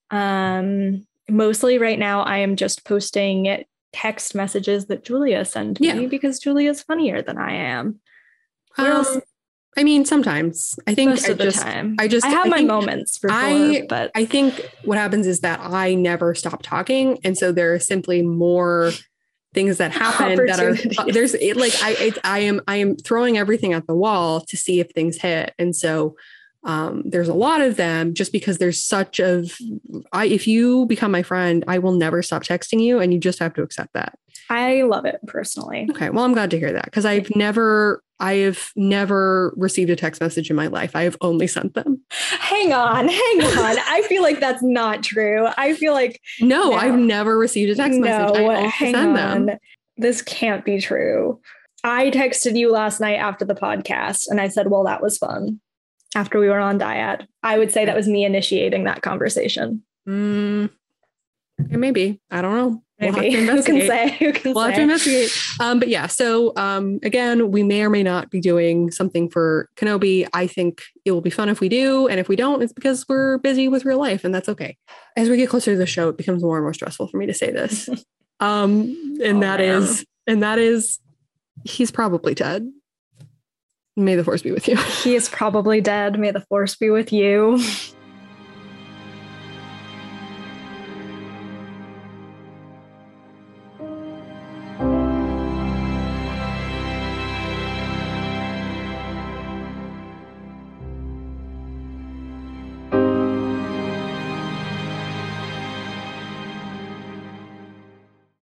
Mostly right now, I am just posting text messages that Julia sent me because Julia's funnier than I am. I mean, sometimes I think most of the time. I have my moments for sure, but I think what happens is that I never stop talking, and so there are simply more things that happen that are I am throwing everything at the wall to see if things hit, and so. There's a lot of them just because there's if you become my friend, I will never stop texting you, and you just have to accept that. I love it personally. Okay. Well, I'm glad to hear that because I have never received a text message in my life. I have only sent them. Hang on. I feel like that's not true. I feel like no, I've never received a text message. I only send them. This can't be true. I texted you last night after the podcast and I said, well, that was fun. After we were on Dyad, I would say that was me initiating that conversation. Maybe. I don't know. We'll have to investigate. We'll have to investigate. But yeah, so again, we may or may not be doing something for Kenobi. I think it will be fun if we do. And if we don't, it's because we're busy with real life, and that's okay. As we get closer to the show, it becomes more and more stressful for me to say this. That is, he's probably dead. May the force be with you. He is probably dead. May the force be with you.